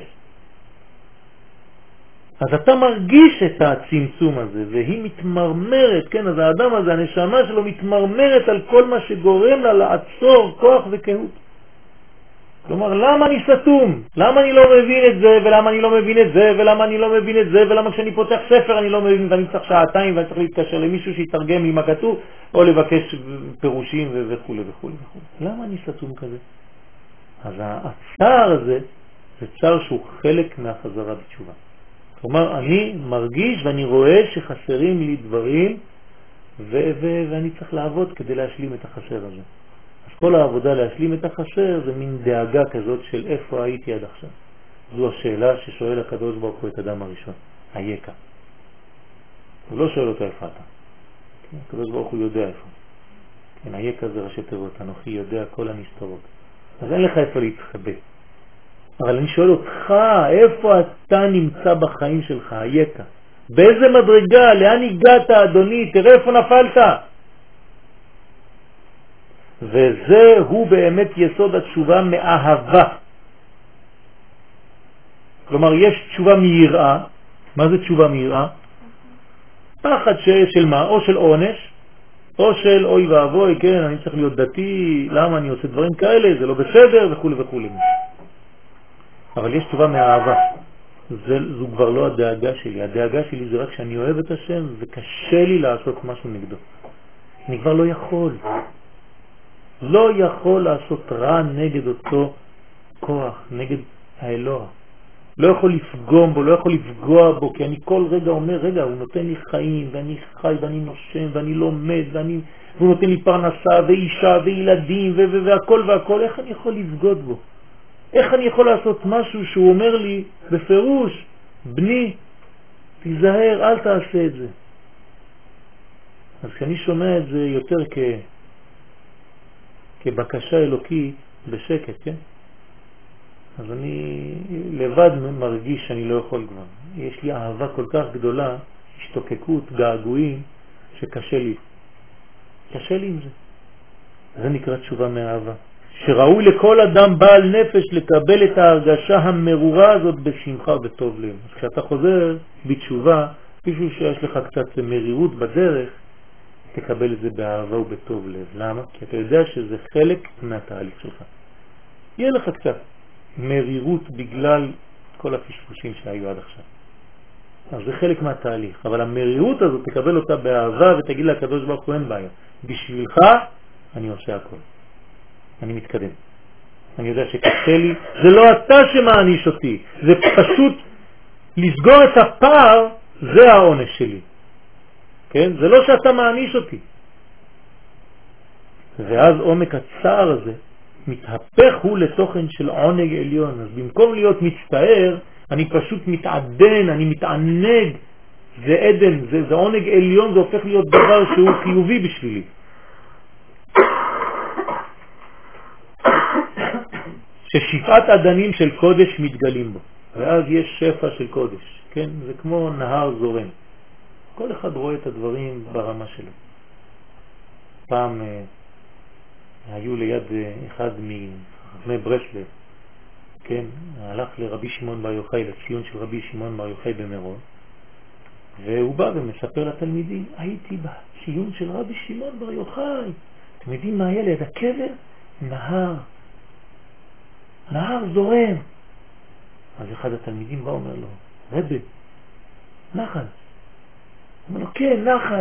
אז אתה מרגיש את הצמצום הזה, והיא מתמרמרת, כן, אז האדם הזה, הנשמה שלו מתמרמרת על כל מה שגורם לה לעצור כוח וקהות. כלומר, למה אני סתום? למה אני לא מבין את זה, ולמה אני לא מבין את זה, ולמה אני לא מבין את זה, ולמה כשאני פותח ספר אני לא מבין, ואני צריך שעתיים, ואני צריך להתקשר למישהו שיתרגם לי מה כתוב, או לבקש פירושים וכו' וכו' וכו'. למה אני סתום כזה? אז הצער הזה, זה צער שהוא חלק מהחזרה בתשובה. כלומר, אני מרגיש ואני רואה שחסרים לי דברים, ואני צריך לעבוד כדי להשלים את החסר הזה. אז כל העבודה להשלים את החסר זה מין דאגה כזאת של איפה הייתי עד עכשיו. זו השאלה ששואל הקדוש ברוך הוא את אדם הראשון, היקה. הוא לא שואל אותו איפה אתה. הקדוש ברוך הוא יודע איפה. כן, היקה זה ראשי תיבות, אנוכי יודע כל הנסתרות. אז אין לך איפה להתחבא. אבל אני שואל אותך, איפה אתה נמצא בחיים שלך, היקה? באיזה מדרגה? לאן הגעת, אדוני? תראה איפה נפלת. וזה הוא באמת יסוד התשובה מאהבה. כלומר, יש תשובה מיראה. מה זה תשובה מיראה? פחד של מה? או של עונש, או של אוי ואבוי, כן, אני צריך להיות דתי, למה אני עושה דברים כאלה, זה לא בסדר, וכו' וכו'. אבל יש תשובה מהאהבה. זו כבר לא הדאגה שלי. הדאגה שלי זה רק שאני אוהב את השם וקשה לי לעשות משהו נגדו. אני כבר לא יכול. לא יכול לעשות רע נגד אותו כוח, נגד האלוה. לא יכול לפגום בו, לא יכול לפגוע בו, כי אני כל רגע אומר, רגע, הוא נותן לי חיים, ואני חי, ואני נושם, ואני לומד, והוא נותן לי פרנסה, ואישה, וילדים, והכל והכל. איך אני יכול לבגוד בו? איך אני יכול לעשות משהו שהוא אומר לי בפירוש, בני, תיזהר, אל תעשה את זה. אז כשאני שומע את זה יותר כבקשה אלוקית בשקט, כן? אז אני לבד מרגיש שאני לא יכול כבר. יש לי אהבה כל כך גדולה, השתוקקות, געגועים, שקשה לי. קשה לי עם זה. זה נקרא תשובה מהאהבה. שראוי לכל אדם בעל נפש לקבל את ההרגשה המרורה הזאת בשמחה וטוב לב. אז כשאתה חוזר בתשובה, כפי שיש לך קצת מרירות בדרך, תקבל את זה באהבה ובטוב לב. למה? כי אתה יודע שזה חלק מהתהליך שלך. יהיה לך קצת מרירות בגלל כל הפשפושים שהיו עד עכשיו. אז זה חלק מהתהליך. אבל המרירות הזאת תקבל אותה באהבה ותגיד לקדוש ברוך הוא אין בעיה. בשבילך אני עושה הכל. אני מתקדם. אני יודע שקשה לי. זה לא אתה שמעניש אותי. זה פשוט לסגור את הפער, זה העונש שלי. כן? זה לא שאתה מעניש אותי. ואז עומק הצער הזה מתהפך הוא לתוכן של עונג עליון. אז במקום להיות מצטער, אני פשוט מתעדן, אני מתענג. זה עדן, זה עונג עליון, זה הופך להיות דבר שהוא חיובי בשבילי. ששפעת עדנים של קודש מתגלים בו. ואז יש שפע של קודש. כן? זה כמו נהר זורם. כל אחד רואה את הדברים ברמה שלו. פעם היו ליד אחד מחכמי ברסלב, כן, הלך לרבי שמעון בר יוחאי, לציון של רבי שמעון בר יוחאי במירון, והוא בא ומספר לתלמידים, הייתי בציון של רבי שמעון בר יוחאי. אתם יודעים מה היה ליד הקבר? נהר זורם. אז אחד התלמידים בא אומר לו, רבי, נחל. הוא אומר לו, כן, נחל.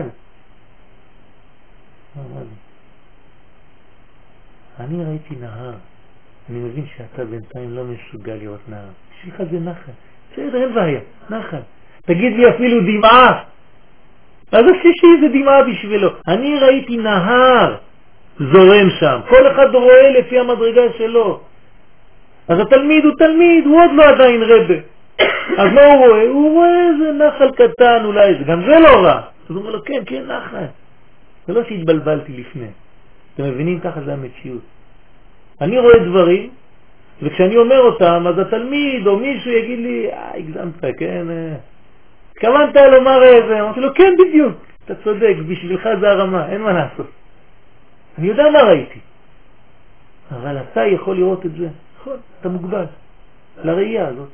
אני ראיתי נהר. אני מבין שאתה בינתיים לא מסוגל להיות נהר. בשבילך זה נחל. בסדר, אין בעיה, נחל. תגיד לי אפילו דמעה. אז עשיתי איזה דמעה בשבילו. אני ראיתי נהר זורם שם. כל אחד רואה לפי המדרגה שלו. אז התלמיד הוא תלמיד, הוא עוד לא עדיין רבה. אז מה הוא רואה? הוא רואה איזה נחל קטן אולי, גם זה לא רע. אז הוא אומר לו, כן, כן, נחל. זה לא שהתבלבלתי לפני. אתם מבינים? ככה זה המציאות. אני רואה דברים, וכשאני אומר אותם, אז התלמיד או מישהו יגיד לי, הגזמת, כן? התכוונת לומר איזה? אמרתי לו, כן, בדיוק. אתה צודק, בשבילך זה הרמה, אין מה לעשות. אני יודע מה ראיתי. אבל אתה יכול לראות את זה. נכון, אתה מוגבל לראייה הזאת.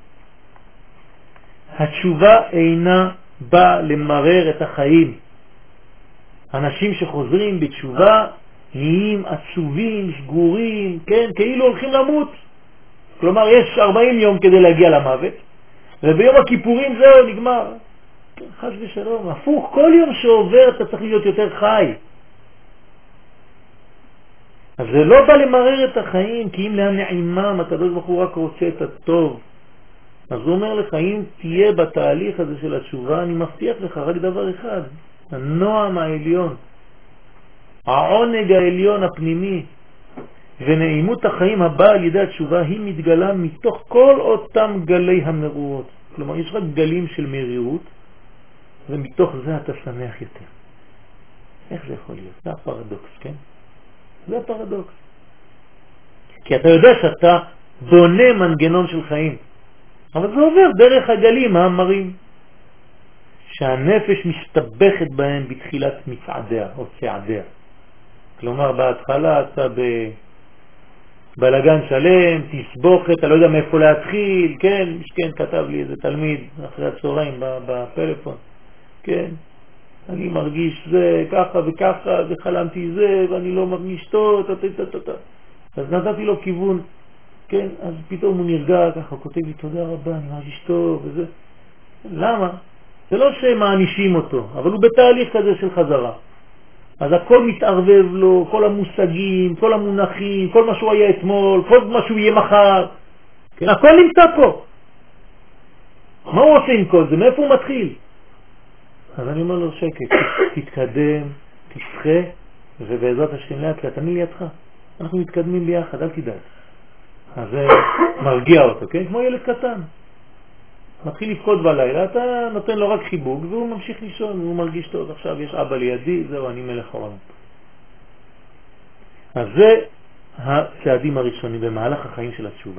התשובה אינה באה למרר את החיים. אנשים שחוזרים בתשובה נהיים עצובים, שגורים, כן, כאילו הולכים למות. כלומר, יש 40 יום כדי להגיע למוות, וביום הכיפורים זהו, נגמר. כן, חס ושלום, הפוך, כל יום שעובר אתה צריך להיות יותר חי. אז זה לא בא למרר את החיים, כי אם להנעימם, הקדוש ברוך הוא רק רוצה את הטוב. אז הוא אומר לך, אם תהיה בתהליך הזה של התשובה, אני מבטיח לך רק דבר אחד, הנועם העליון, העונג העליון הפנימי, ונעימות החיים הבאה על ידי התשובה, היא מתגלה מתוך כל אותם גלי המרורות. כלומר, יש רק גלים של מרירות, ומתוך זה אתה שמח יותר. איך זה יכול להיות? זה הפרדוקס, כן? זה הפרדוקס. כי אתה יודע שאתה בונה מנגנון של חיים, אבל זה עובר דרך הגלים המרים, שהנפש מסתבכת בהם בתחילת מצעדיה או צעדיה. כלומר, בהתחלה אתה בלגן שלם, תסבוכת, אתה לא יודע מאיפה להתחיל, כן, משכן כתב לי איזה תלמיד אחרי הצהריים בפלאפון, כן, אני מרגיש זה ככה וככה, וחלמתי זה, ואני לא מרגיש טוב, אז נתתי לו כיוון, כן, אז פתאום הוא נרגע ככה, הוא כותב לי תודה רבה, אני מרגיש טוב וזה. למה? זה לא שמענישים אותו, אבל הוא בתהליך כזה של חזרה. אז הכל מתערבב לו, כל המושגים, כל המונחים, כל מה שהוא היה אתמול, כל מה שהוא יהיה מחר, כן, הכל נמצא פה. מה הוא עושה עם כל זה? מאיפה הוא מתחיל? אז אני אומר לו, שקט, תתקדם, תשחה, ובעזרת השם לאט לאט, אני לידך. אנחנו מתקדמים ביחד, אל תדאג. אז זה מרגיע אותו, כן? כמו ילד קטן. מתחיל לפקוד בלילה, אתה נותן לו רק חיבוק, והוא ממשיך לישון, והוא מרגיש טוב, עכשיו יש אבא לידי, זהו, אני מלך העולם. אז זה הצעדים הראשונים במהלך החיים של התשובה.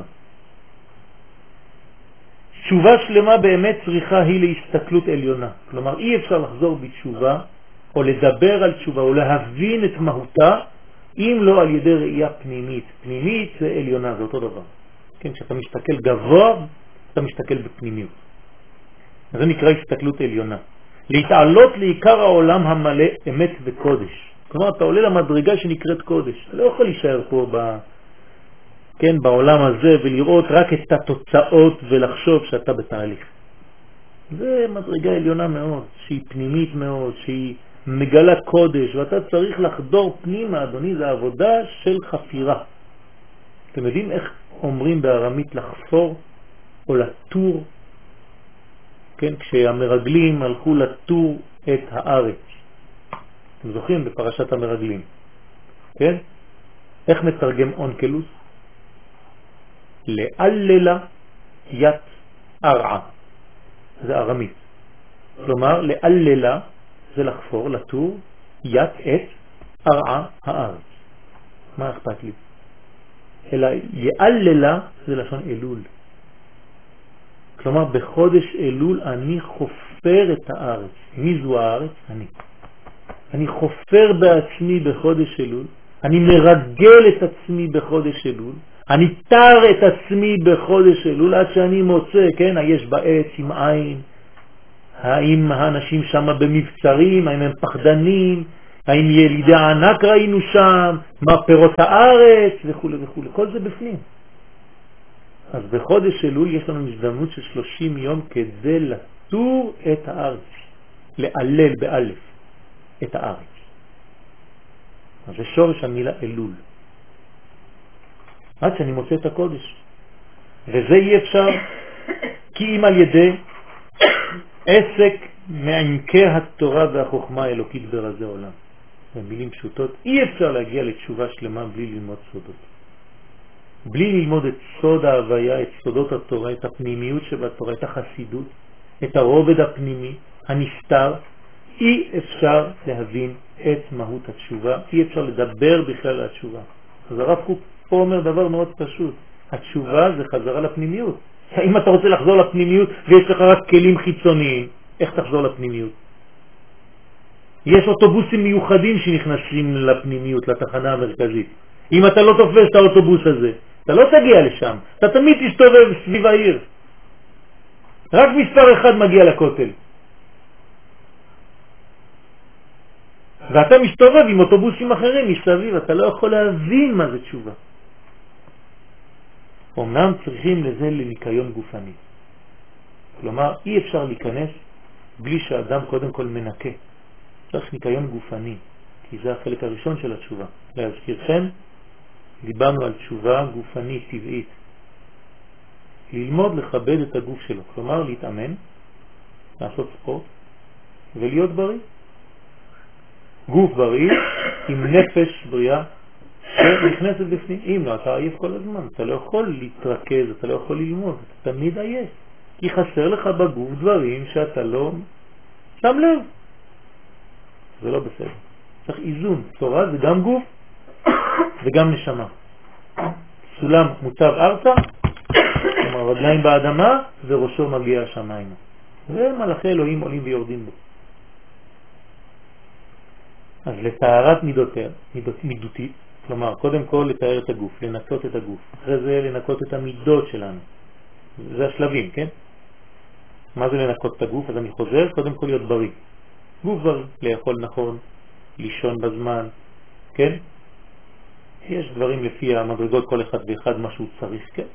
תשובה שלמה באמת צריכה היא להסתכלות עליונה. כלומר, אי אפשר לחזור בתשובה, או לדבר על תשובה, או להבין את מהותה, אם לא על ידי ראייה פנימית. פנימית זה עליונה, זה אותו דבר. כן, כשאתה מסתכל גבוה, אתה מסתכל בפנימיות. זה נקרא הסתכלות עליונה. להתעלות לעיקר העולם המלא אמת וקודש. כלומר, אתה עולה למדרגה שנקראת קודש. אתה לא יכול להישאר פה כן, בעולם הזה ולראות רק את התוצאות ולחשוב שאתה בתהליך. זה מדרגה עליונה מאוד, שהיא פנימית מאוד, שהיא מגלה קודש, ואתה צריך לחדור פנימה, אדוני, זה עבודה של חפירה. אתם יודעים איך אומרים בארמית לחפור או לטור? כן, כשהמרגלים הלכו לטור את הארץ. אתם זוכרים בפרשת המרגלים? כן? איך מתרגם אונקלוס? לאללה ית ארעה. זה ארמית. כלומר, לאללה זה לחפור, לטור, ית את ארעה הארץ. מה אכפת לי? אלא יאללה זה לשון אלול. כלומר, בחודש אלול אני חופר חופר את הארץ. מי זו הארץ? אני חופר בעצמי בחודש אלול, אני מרגל את עצמי בחודש אלול, אני תר את עצמי בחודש אלול עד שאני מוצא, כן, יש בעץ עם עין, האם האנשים שם במבצרים, האם הם פחדנים, האם ילידי הענק ראינו שם, מה פירות הארץ וכו' וכו', כל זה בפנים. אז בחודש אלול יש לנו הזדמנות של 30 יום כדי לתור את הארץ, לעלל באלף את הארץ. אז זה שורש המילה אלול. עד שאני מוצא את הקודש. וזה אי אפשר כי אם על ידי עסק מעמקי התורה והחוכמה האלוקית ברזי עולם. במילים פשוטות, אי אפשר להגיע לתשובה שלמה בלי ללמוד סודות. בלי ללמוד את סוד ההוויה, את סודות התורה, את הפנימיות שבתורה, את החסידות, את הרובד הפנימי, הנסתר, אי אפשר להבין את מהות התשובה, אי אפשר לדבר בכלל על התשובה. אז הרב קוק פה אומר דבר מאוד פשוט, התשובה זה חזרה לפנימיות. אם אתה רוצה לחזור לפנימיות ויש לך רק כלים חיצוניים, איך תחזור לפנימיות? יש אוטובוסים מיוחדים שנכנסים לפנימיות, לתחנה המרכזית. אם אתה לא תופס את האוטובוס הזה, אתה לא תגיע לשם, אתה תמיד תסתובב סביב העיר. רק מספר אחד מגיע לכותל. ואתה מסתובב עם אוטובוסים אחרים מסביב, אתה לא יכול להבין מה זה תשובה. אמנם צריכים לזה לניקיון גופני. כלומר, אי אפשר להיכנס בלי שהאדם קודם כל מנקה. צריך ניקיון גופני, כי זה החלק הראשון של התשובה. להזכירכם, דיברנו על תשובה גופנית טבעית. ללמוד לכבד את הגוף שלו, כלומר להתאמן, לעשות ספורט ולהיות בריא. גוף בריא עם נפש בריאה שנכנסת בפנים. אם לא, אתה עייף כל הזמן, אתה לא יכול להתרכז, אתה לא יכול ללמוד, אתה תמיד עייף. כי חסר לך בגוף דברים שאתה לא שם לב. זה לא בסדר. צריך איזון. תורה זה גם גוף וגם נשמה. סולם מוצב ארצה, כלומר רגליים באדמה וראשו מגיע השמיים. ומלאכי אלוהים עולים ויורדים בו. אז לטהרת מידותית, כלומר קודם כל לתאר את הגוף, לנקות את הגוף, אחרי זה לנקות את המידות שלנו. זה השלבים, כן? מה זה לנקות את הגוף? אז אני חוזר, קודם כל להיות בריא. גוף בריא, לאכול נכון, לישון בזמן, כן? יש דברים לפי המדרגות כל אחד ואחד מה שהוא צריך, כן?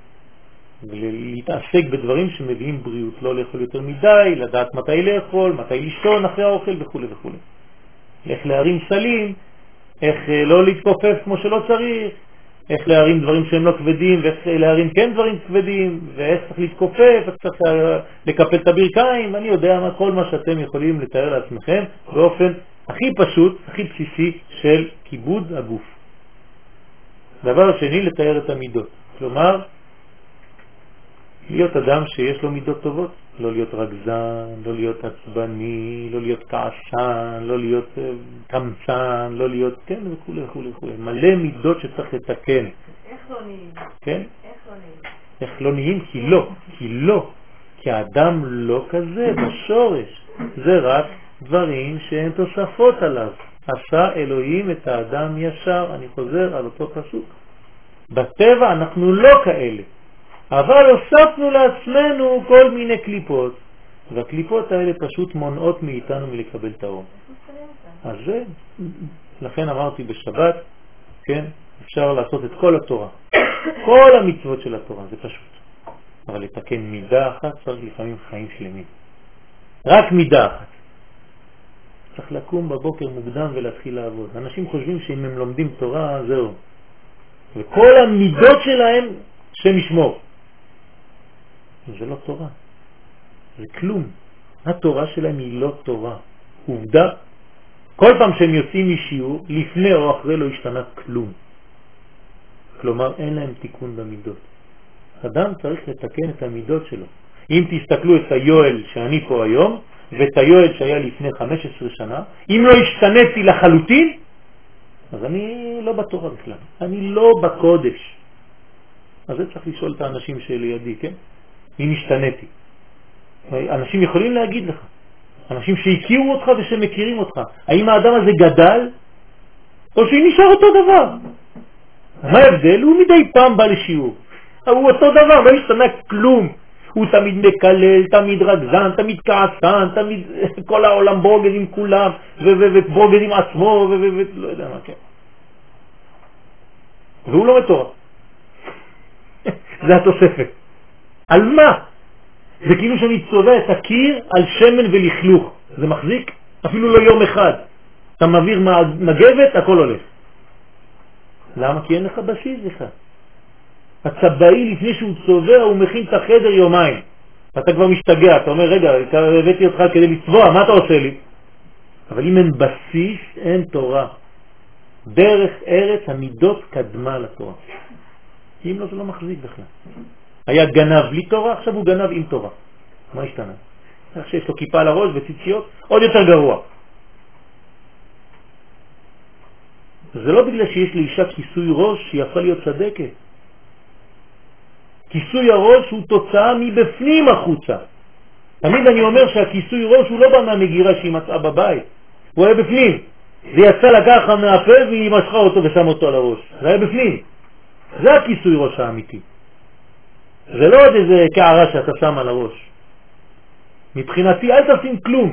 ולהתעסק בדברים שמביאים בריאות, לא לאכול יותר מדי, לדעת מתי לאכול, מתי לישון אחרי האוכל וכו' וכו'. איך להרים סלים, איך לא להתכופף כמו שלא צריך, איך להרים דברים שהם לא כבדים ואיך להרים כן דברים כבדים, ואיך צריך להתכופף, איך צריך לקפל את הברכיים, אני יודע מה, כל מה שאתם יכולים לתאר לעצמכם באופן הכי פשוט, הכי בסיסי של כיבוד הגוף. דבר שני, לתאר את המידות. כלומר, להיות אדם שיש לו מידות טובות, לא להיות רגזן, לא להיות עצבני, לא להיות כעסן, לא להיות קמצן, לא להיות, כן, וכו' וכו' וכו'. מלא מידות שצריך לתקן. איך לא נהיים? כן? איך לא נהיים? איך לא נהיים? כי לא. כי האדם לא כזה בשורש. זה רק דברים שהן תוספות עליו. עשה אלוהים את האדם ישר. אני חוזר על אותו פסוק. בטבע אנחנו לא כאלה. אבל הוספנו לעצמנו כל מיני קליפות, והקליפות האלה פשוט מונעות מאיתנו מלקבל את האור. אז זה, לכן אמרתי בשבת, כן, אפשר לעשות את כל התורה, כל המצוות של התורה, זה פשוט. אבל לתקן מידה אחת צריך לפעמים חיים שלמים. רק מידה אחת. צריך לקום בבוקר מוקדם ולהתחיל לעבוד. אנשים חושבים שאם הם לומדים תורה, זהו. וכל המידות שלהם שמשמור. זה לא תורה, זה כלום. התורה שלהם היא לא תורה. עובדה, כל פעם שהם יוצאים משיעור, לפני או אחרי לא השתנה כלום. כלומר, אין להם תיקון במידות. אדם צריך לתקן את המידות שלו. אם תסתכלו את היואל שאני פה היום, ואת היואל שהיה לפני 15 שנה, אם לא השתניתי לחלוטין, אז אני לא בתורה בכלל. אני לא בקודש. אז זה צריך לשאול את האנשים שלידי, כן? אם השתניתי. אנשים יכולים להגיד לך, אנשים שהכירו אותך ושמכירים אותך, האם האדם הזה גדל או שנשאר אותו דבר? מה ההבדל? הוא מדי פעם בא לשיעור, הוא אותו דבר, לא השתנה כלום, הוא תמיד מקלל, תמיד רגזן, תמיד כעסן, תמיד כל העולם ברוגז עם כולם וברוגז עם עצמו ולא יודע מה, כן. והוא לא מתורה. זה התוספת. על מה? זה כאילו שאני צובע את הקיר על שמן ולכלוך. זה מחזיק? אפילו לא יום אחד. אתה מעביר מגבת, הכל הולך. למה? כי אין לך בסיס לך. הצבאי לפני שהוא צובע הוא מכין את החדר יומיים. אתה כבר משתגע, אתה אומר רגע, הבאתי אותך כדי לצבוע, מה אתה עושה לי? אבל אם אין בסיס, אין תורה. דרך ארץ המידות קדמה לתורה. אם לא, זה לא מחזיק בכלל. היה גנב בלי תורה, עכשיו הוא גנב עם תורה. מה השתנה? איך שיש לו כיפה על הראש וציציות, עוד יותר גרוע. זה לא בגלל שיש לאישה כיסוי ראש שהיא הפכה להיות צדקת. כיסוי הראש הוא תוצאה מבפנים החוצה. תמיד אני אומר שהכיסוי ראש הוא לא בא מהמגירה שהיא מצאה בבית. הוא היה בפנים. זה יצא לקחה מהפה והיא משכה אותו ושם אותו על הראש. זה היה בפנים. זה הכיסוי ראש האמיתי. זה לא עוד איזה קערה שאתה שם על הראש. מבחינתי אל תשים כלום.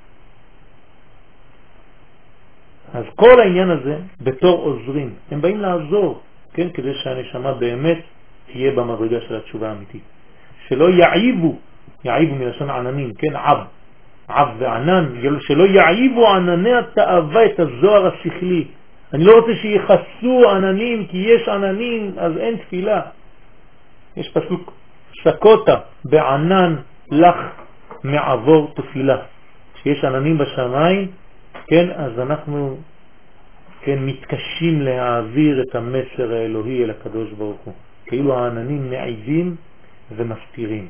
אז כל העניין הזה בתור עוזרים, הם באים לעזור, כן? כדי שהנשמה באמת תהיה במדרגה של התשובה האמיתית. שלא יעיבו, יעיבו מלשון עננים, כן? עב וענן, שלא יעיבו ענני התאווה את הזוהר השכלי. אני לא רוצה שיחסו עננים, כי יש עננים, אז אין תפילה. יש פסוק, שקוטה בענן לך מעבור תפילה. שיש עננים בשמיים, כן, אז אנחנו כן, מתקשים להעביר את המסר האלוהי אל הקדוש ברוך הוא. כאילו העננים מעיבים ומסתירים.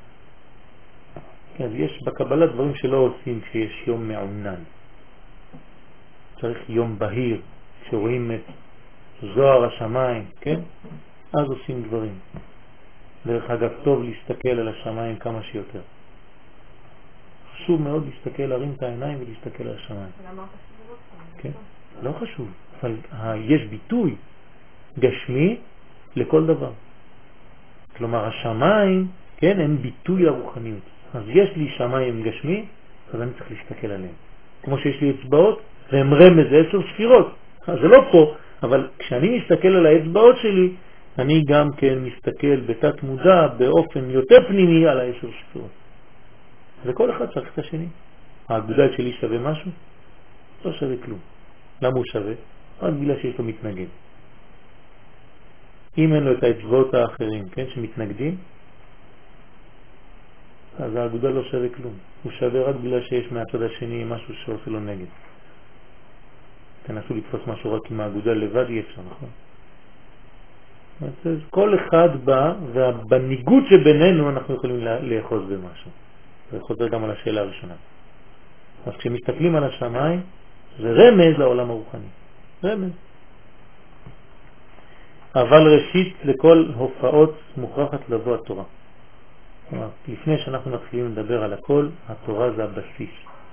כן, יש בקבלה דברים שלא עושים כשיש יום מעונן. צריך יום בהיר, שרואים את זוהר השמיים, כן? אז עושים דברים. דרך אגב, טוב להסתכל על השמיים כמה שיותר. חשוב מאוד להסתכל, להרים את העיניים ולהסתכל על השמיים. כן? לא חשוב, אבל יש ביטוי גשמי לכל דבר. כלומר, השמיים, כן, הם ביטוי הרוחניות. אז יש לי שמיים גשמי, אז אני צריך להסתכל עליהם. כמו שיש לי אצבעות, והם רמז 10 ספירות. אז זה לא פה, אבל כשאני מסתכל על האצבעות שלי, אני גם כן מסתכל בתת מודע באופן יותר פנימי על 10 ספירות. וכל אחד צריך את השני. האגודה שלי שווה משהו? לא שווה כלום. למה הוא שווה? רק בגלל שיש לו מתנגד. אם אין לו את האצבעות האחרים, כן, שמתנגדים, אז האגודה לא שווה כלום. הוא שווה רק בגלל שיש מהצד השני משהו שעושה לו נגד. תנסו לתפוס משהו רק עם האגודה לבד, אי אפשר, נכון? אז כל אחד בא, ובניגוד שבינינו אנחנו יכולים לאחוז במשהו. זה חוזר גם על השאלה הראשונה. אז כשמסתכלים על השמיים, זה רמז לעולם הרוחני. רמז. אבל ראשית לכל הופעות מוכרחת לבוא התורה. לפני שאנחנו מתחילים לדבר על הכל, התורה זה הבסיס.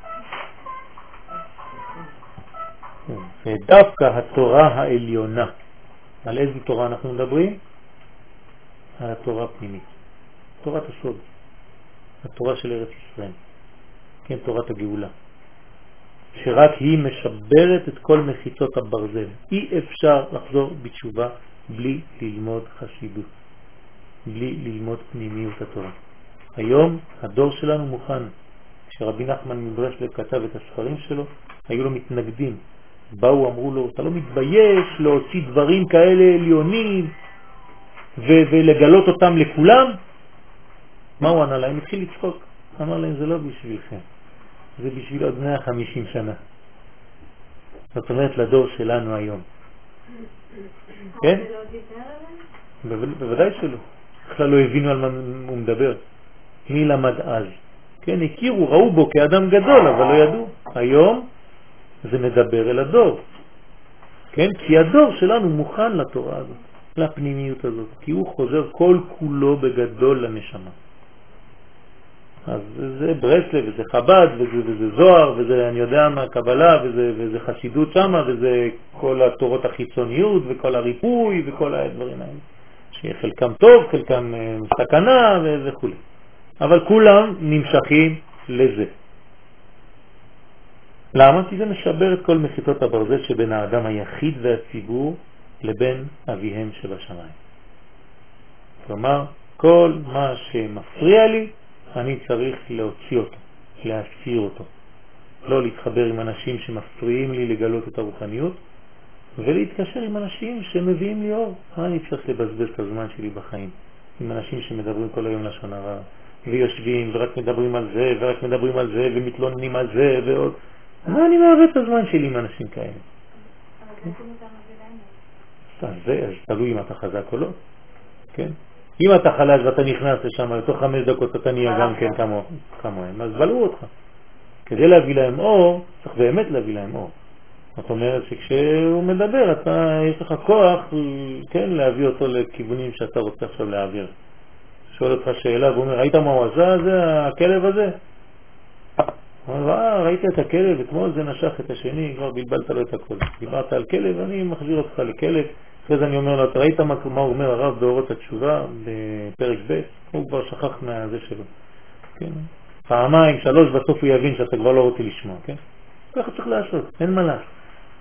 ודווקא התורה העליונה. על איזה תורה אנחנו מדברים? על התורה הפנימית. תורת הסוד. התורה של ארץ ישראל. כן, תורת הגאולה. שרק היא משברת את כל מחיצות הברזל. אי אפשר לחזור בתשובה בלי ללמוד חסידות. בלי ללמוד פנימיות התורה. היום הדור שלנו מוכן. כשרבי נחמן מברסלב כתב את הספרים שלו, היו לו מתנגדים. באו, אמרו לו, אתה לא מתבייש להוציא דברים כאלה עליונים ולגלות אותם לכולם? מה הוא ענה להם? התחיל לצחוק. אמר להם, זה לא בשבילכם. זה בשביל עוד 150 שנה. זאת אומרת, לדור שלנו היום. כן? בוודאי שלא. בכלל לא הבינו על מה הוא מדבר. מי למד אז? כן, הכירו, ראו בו כאדם גדול, אבל לא ידעו. היום זה מדבר אל הדור. כן? כי הדור שלנו מוכן לתורה הזאת, לפנימיות הזאת. כי הוא חוזר כל כולו בגדול לנשמה. אז זה ברסלב וזה חב"ד וזה זוהר וזה אני יודע מה קבלה וזה חסידות שמה וזה כל התורות החיצוניות וכל הריפוי וכל הדברים האלה שחלקם טוב, חלקם סכנה וכו'. אבל כולם נמשכים לזה. למה? כי זה משבר את כל מחיתות הברזל שבין האדם היחיד והציבור לבין אביהם שבשמיים. כלומר, כל מה שמפריע לי אני צריך להוציא אותו, להסיר אותו. לא להתחבר עם אנשים שמפריעים לי לגלות את הרוחניות, ולהתקשר עם אנשים שמביאים לי אור. אני צריך לבזבז את הזמן שלי בחיים עם אנשים שמדברים כל היום לשון הרע, ויושבים ורק מדברים על זה, ורק מדברים על זה, ומתלוננים על זה, ועוד. מה אני מעבד את הזמן שלי עם אנשים כאלה? אז תלוי אם אתה חזק או לא. כן? אם אתה חלש ואתה נכנס לשם, לתוך 5 דקות אתה נהיה גם כן כמוהם, אז בלעו אותך. כדי להביא להם אור, צריך באמת להביא להם אור. זאת אומרת שכשהוא מדבר, יש לך כוח, כן, להביא אותו לכיוונים שאתה רוצה עכשיו להעביר. שואל אותך שאלה, והוא אומר, ראית מה הוא עשה? זה הכלב הזה? הוא אומר, ראיתי את הכלב, אתמול זה נשך את השני, כבר בלבלת לו את הכל. דיברת על כלב, אני מחזיר אותך לכלב. אחרי זה אני אומר לו, אתה ראית מה הוא אומר הרב באורות התשובה בפרק ב'? הוא כבר שכח מהזה שלו. כן? פעמיים, 3, בסוף הוא יבין שאתה כבר לא רוצה לשמוע. כן? ככה צריך לעשות, אין מה לעשות.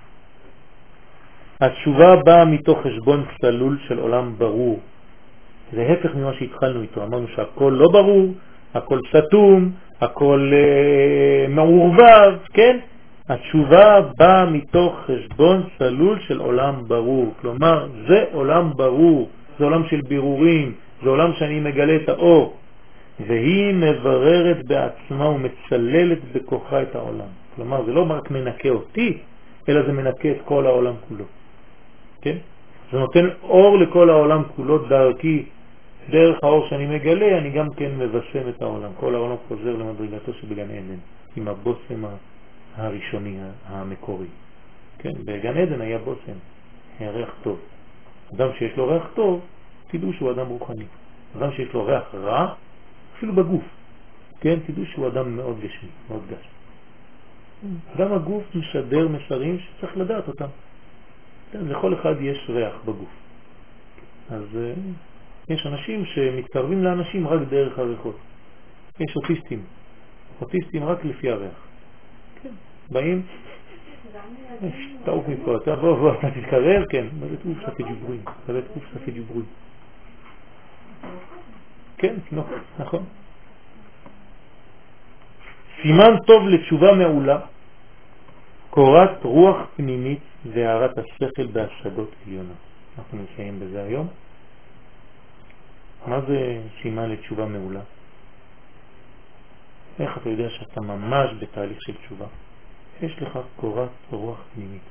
התשובה באה מתוך חשבון צלול של עולם ברור. זה הפך ממה שהתחלנו איתו. אמרנו שהכל לא ברור, הכל סתום, הכל מעורבב, כן? התשובה באה מתוך חשבון צלול של עולם ברור. כלומר, זה עולם ברור, זה עולם של בירורים, זה עולם שאני מגלה את האור. והיא מבררת בעצמה ומצללת בכוחה את העולם. כלומר, זה לא רק מנקה אותי, אלא זה מנקה את כל העולם כולו. כן? זה נותן אור לכל העולם כולו דרכי. דרך האור שאני מגלה, אני גם כן מבשם את העולם. כל העולם חוזר למדרגתו שבגן עדן, עם הבוסם הראשוני, המקורי. כן? בגן עדן היה בוסם, היה ריח טוב. אדם שיש לו ריח טוב, תדעו שהוא אדם רוחני. אדם שיש לו ריח רע, אפילו בגוף, כן? תדעו שהוא אדם מאוד גשמי, מאוד גש. גם הגוף משדר מסרים שצריך לדעת אותם. לכל אחד יש ריח בגוף. אז יש אנשים שמתקרבים לאנשים רק דרך הריחות. יש אוטיסטים רק לפי הריח. כן, באים, תעוף מפה, בוא, אתה תתקרב, כן, זה תעוף ספי ג'וברוין, זה תעוף ספי ג'וברוין. כן, נכון. סימן טוב לתשובה מעולה, קורת רוח פנימית והערת השכל בהשגות עליונות. אנחנו נסיים בזה היום. מה זה סימן לתשובה מעולה? איך אתה יודע שאתה ממש בתהליך של תשובה? יש לך קורת רוח פנימית.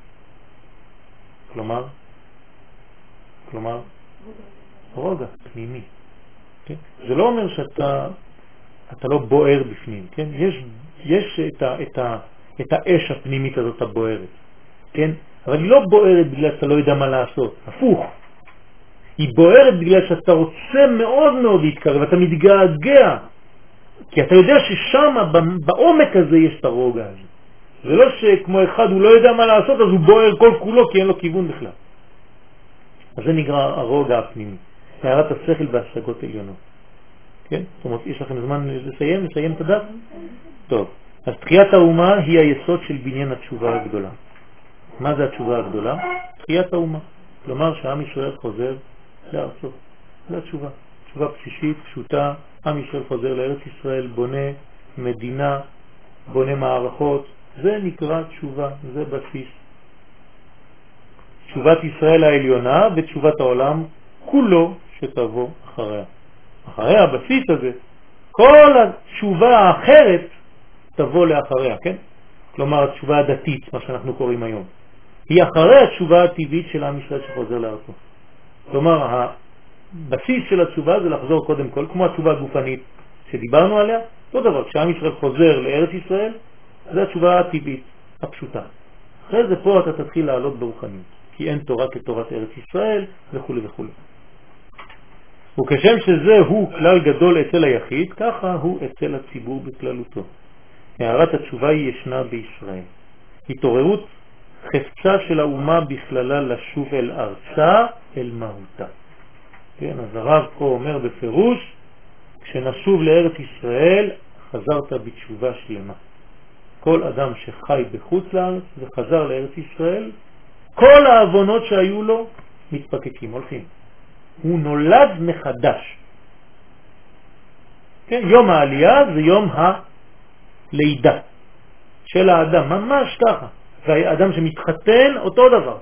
כלומר, רוגע פנימי. כן? זה לא אומר שאתה לא בוער בפנים. כן? יש את האש הפנימית הזאת הבוערת. כן? אבל היא לא בוערת בגלל שאתה לא יודע מה לעשות. הפוך. היא בוערת בגלל שאתה רוצה מאוד מאוד להתקרב, ואתה מתגעגע. כי אתה יודע ששם, בעומק הזה, יש את הרוגע הזה. זה לא שכמו אחד הוא לא יודע מה לעשות, אז הוא בוער כל כולו, כי אין לו כיוון בכלל. אז זה נקרא הרוגע הפנימי. הערת השכל בהשגות עליונות. כן? זאת אומרת, יש לכם זמן לסיים את הדף? טוב. אז תחיית האומה היא היסוד של בניין התשובה הגדולה. מה זה התשובה הגדולה? תחיית האומה. כלומר שעם ישראל חוזר לארצו. זה התשובה. תשובה בסיסית, פשוטה. עם ישראל חוזר לארץ ישראל, בונה מדינה, בונה מערכות. זה נקרא תשובה, זה בסיס. תשובת ישראל העליונה ותשובת העולם כולו שתבוא אחריה. אחרי הבסיס הזה, כל התשובה האחרת תבוא לאחריה, כן? כלומר, התשובה הדתית, מה שאנחנו קוראים היום, היא אחרי התשובה הטבעית של עם ישראל שחוזר לארצו. כלומר, הבסיס של התשובה זה לחזור קודם כל, כמו התשובה הגופנית שדיברנו עליה, אותו דבר, כשעם ישראל חוזר לארץ ישראל, זה התשובה הטבעית, הפשוטה. אחרי זה פה אתה תתחיל לעלות ברוחניות, כי אין תורה כתורת ארץ ישראל וכו' וכו'. וכשם שזה הוא כלל גדול אצל היחיד, ככה הוא אצל הציבור בכללותו. הערת התשובה היא ישנה בישראל. התעוררות חפצה של האומה בכללה לשוב אל ארצה, אל מהותה. כן, אז הרב פה אומר בפירוש, כשנשוב לארץ ישראל, חזרת בתשובה שלמה. כל אדם שחי בחוץ לארץ וחזר לארץ ישראל, כל העוונות שהיו לו מתפקקים, הולכים. הוא נולד מחדש. כן, יום העלייה זה יום הלידה של האדם, ממש ככה. והאדם שמתחתן אותו דבר.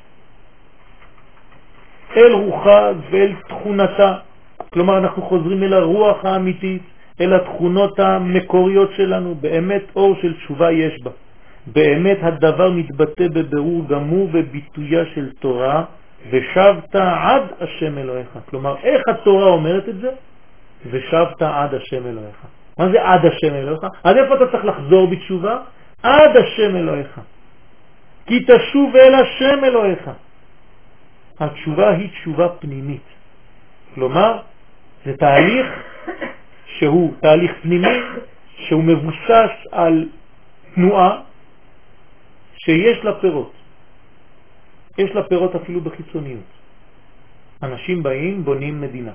אל רוחה ואל תכונתה. כלומר אנחנו חוזרים אל הרוח האמיתית, אל התכונות המקוריות שלנו. באמת אור של תשובה יש בה. באמת הדבר מתבטא בבירור גמור בביטויה של תורה, ושבת עד השם אלוהיך. כלומר, איך התורה אומרת את זה? ושבת עד השם אלוהיך. מה זה עד השם אלוהיך? עד איפה אתה צריך לחזור בתשובה? עד השם אלוהיך. כי תשוב אל השם אלוהיך. התשובה היא תשובה פנימית. כלומר, זה תהליך שהוא תהליך פנימי, שהוא מבוסס על תנועה שיש לה פירות. יש לה פירות אפילו בחיצוניות. אנשים באים, בונים מדינה.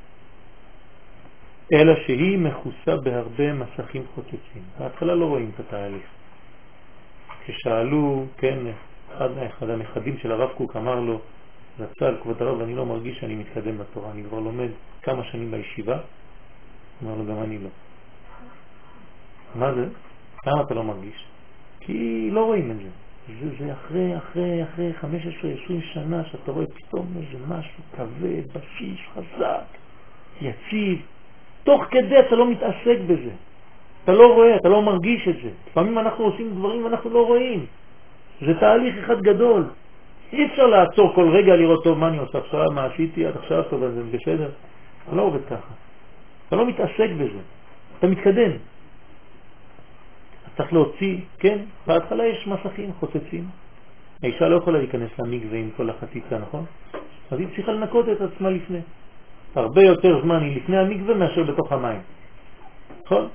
אלא שהיא מכוסה בהרבה מסכים חוצצים. בהתחלה לא רואים את התהליך. כששאלו, כן, אחד הנכדים של הרב קוק אמר לו, זצ"ל, כבוד הרב, אני לא מרגיש שאני מתקדם בתורה, אני כבר לומד כמה שנים בישיבה. אמר לו, גם אני לא. מה זה? למה אתה לא מרגיש? כי לא רואים את זה. זה אחרי 15-20 שנה שאתה רואה פתאום איזה משהו כבד, בשיש, חזק, יציב. תוך כדי אתה לא מתעסק בזה. אתה לא רואה, אתה לא מרגיש את זה. לפעמים אנחנו עושים דברים ואנחנו לא רואים. זה תהליך אחד גדול. אי אפשר לעצור כל רגע לראות טוב מה אני עושה עכשיו, מה עשיתי עד עכשיו, טוב, זה בסדר. אתה לא עובד ככה. אתה לא מתעסק בזה. אתה מתקדם. צריך להוציא, כן, בהתחלה יש מסכים חוצצים. האישה לא יכולה להיכנס למקווה עם כל החציצה, נכון? אז היא צריכה לנקות את עצמה לפני. הרבה יותר זמן היא לפני המקווה מאשר בתוך המים. נכון?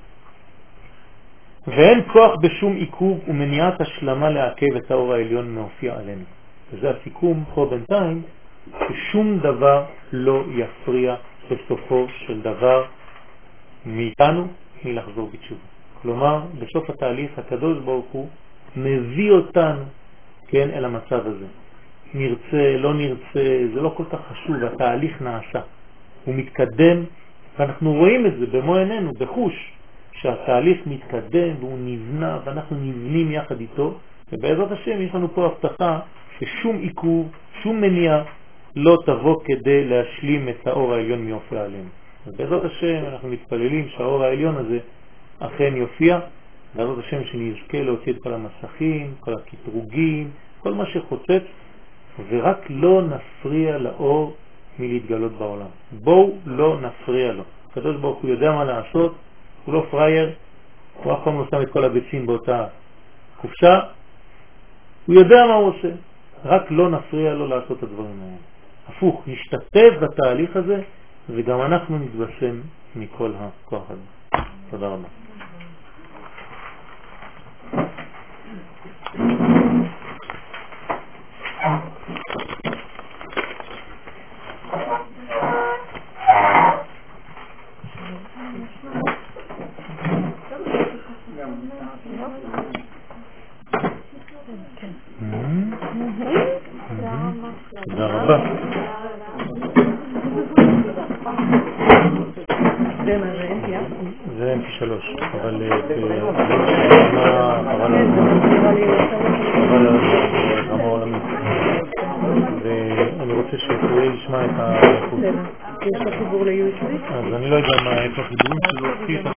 ואין כוח בשום עיכוב ומניעת השלמה לעכב את האור העליון מהופיע עלינו. וזה הסיכום פה בינתיים, ששום דבר לא יפריע בסופו של דבר מאיתנו מלחזור בתשובה. כלומר, בסוף התהליך הקדוש ברוך הוא מביא אותנו, כן, אל המצב הזה. נרצה, לא נרצה, זה לא כל כך חשוב, התהליך נעשה. הוא מתקדם, ואנחנו רואים את זה במו עינינו, בחוש, שהתהליך מתקדם והוא נבנה, ואנחנו נבנים יחד איתו, ובעזרת השם יש לנו פה הבטחה ששום עיכוב, שום מניעה לא תבוא כדי להשלים את האור העליון מיופיע עלינו. ובעזרת השם אנחנו מתפללים שהאור העליון הזה אכן יופיע, בעזרת השם שנזכה להוציא את כל המסכים, כל הקטרוגים, כל מה שחוצץ, ורק לא נפריע לאור מלהתגלות בעולם. בואו לא נפריע לו. הקדוש ברוך הוא יודע מה לעשות, הוא לא פרייר, הוא אף פעם לא שם את כל הביצים באותה קופסה, הוא יודע מה הוא עושה, רק לא נפריע לו לעשות את הדברים האלה. הפוך, נשתתף בתהליך הזה, וגם אנחנו נתבשם מכל הכוח הזה. תודה רבה. תודה רבה. זה MP3, אבל רמה עולמית. ואני רוצה שתורי לשמע את האיכות. יש לך חיבור ל-USB? אז אני לא יודע מה איפה החיבורים שלו.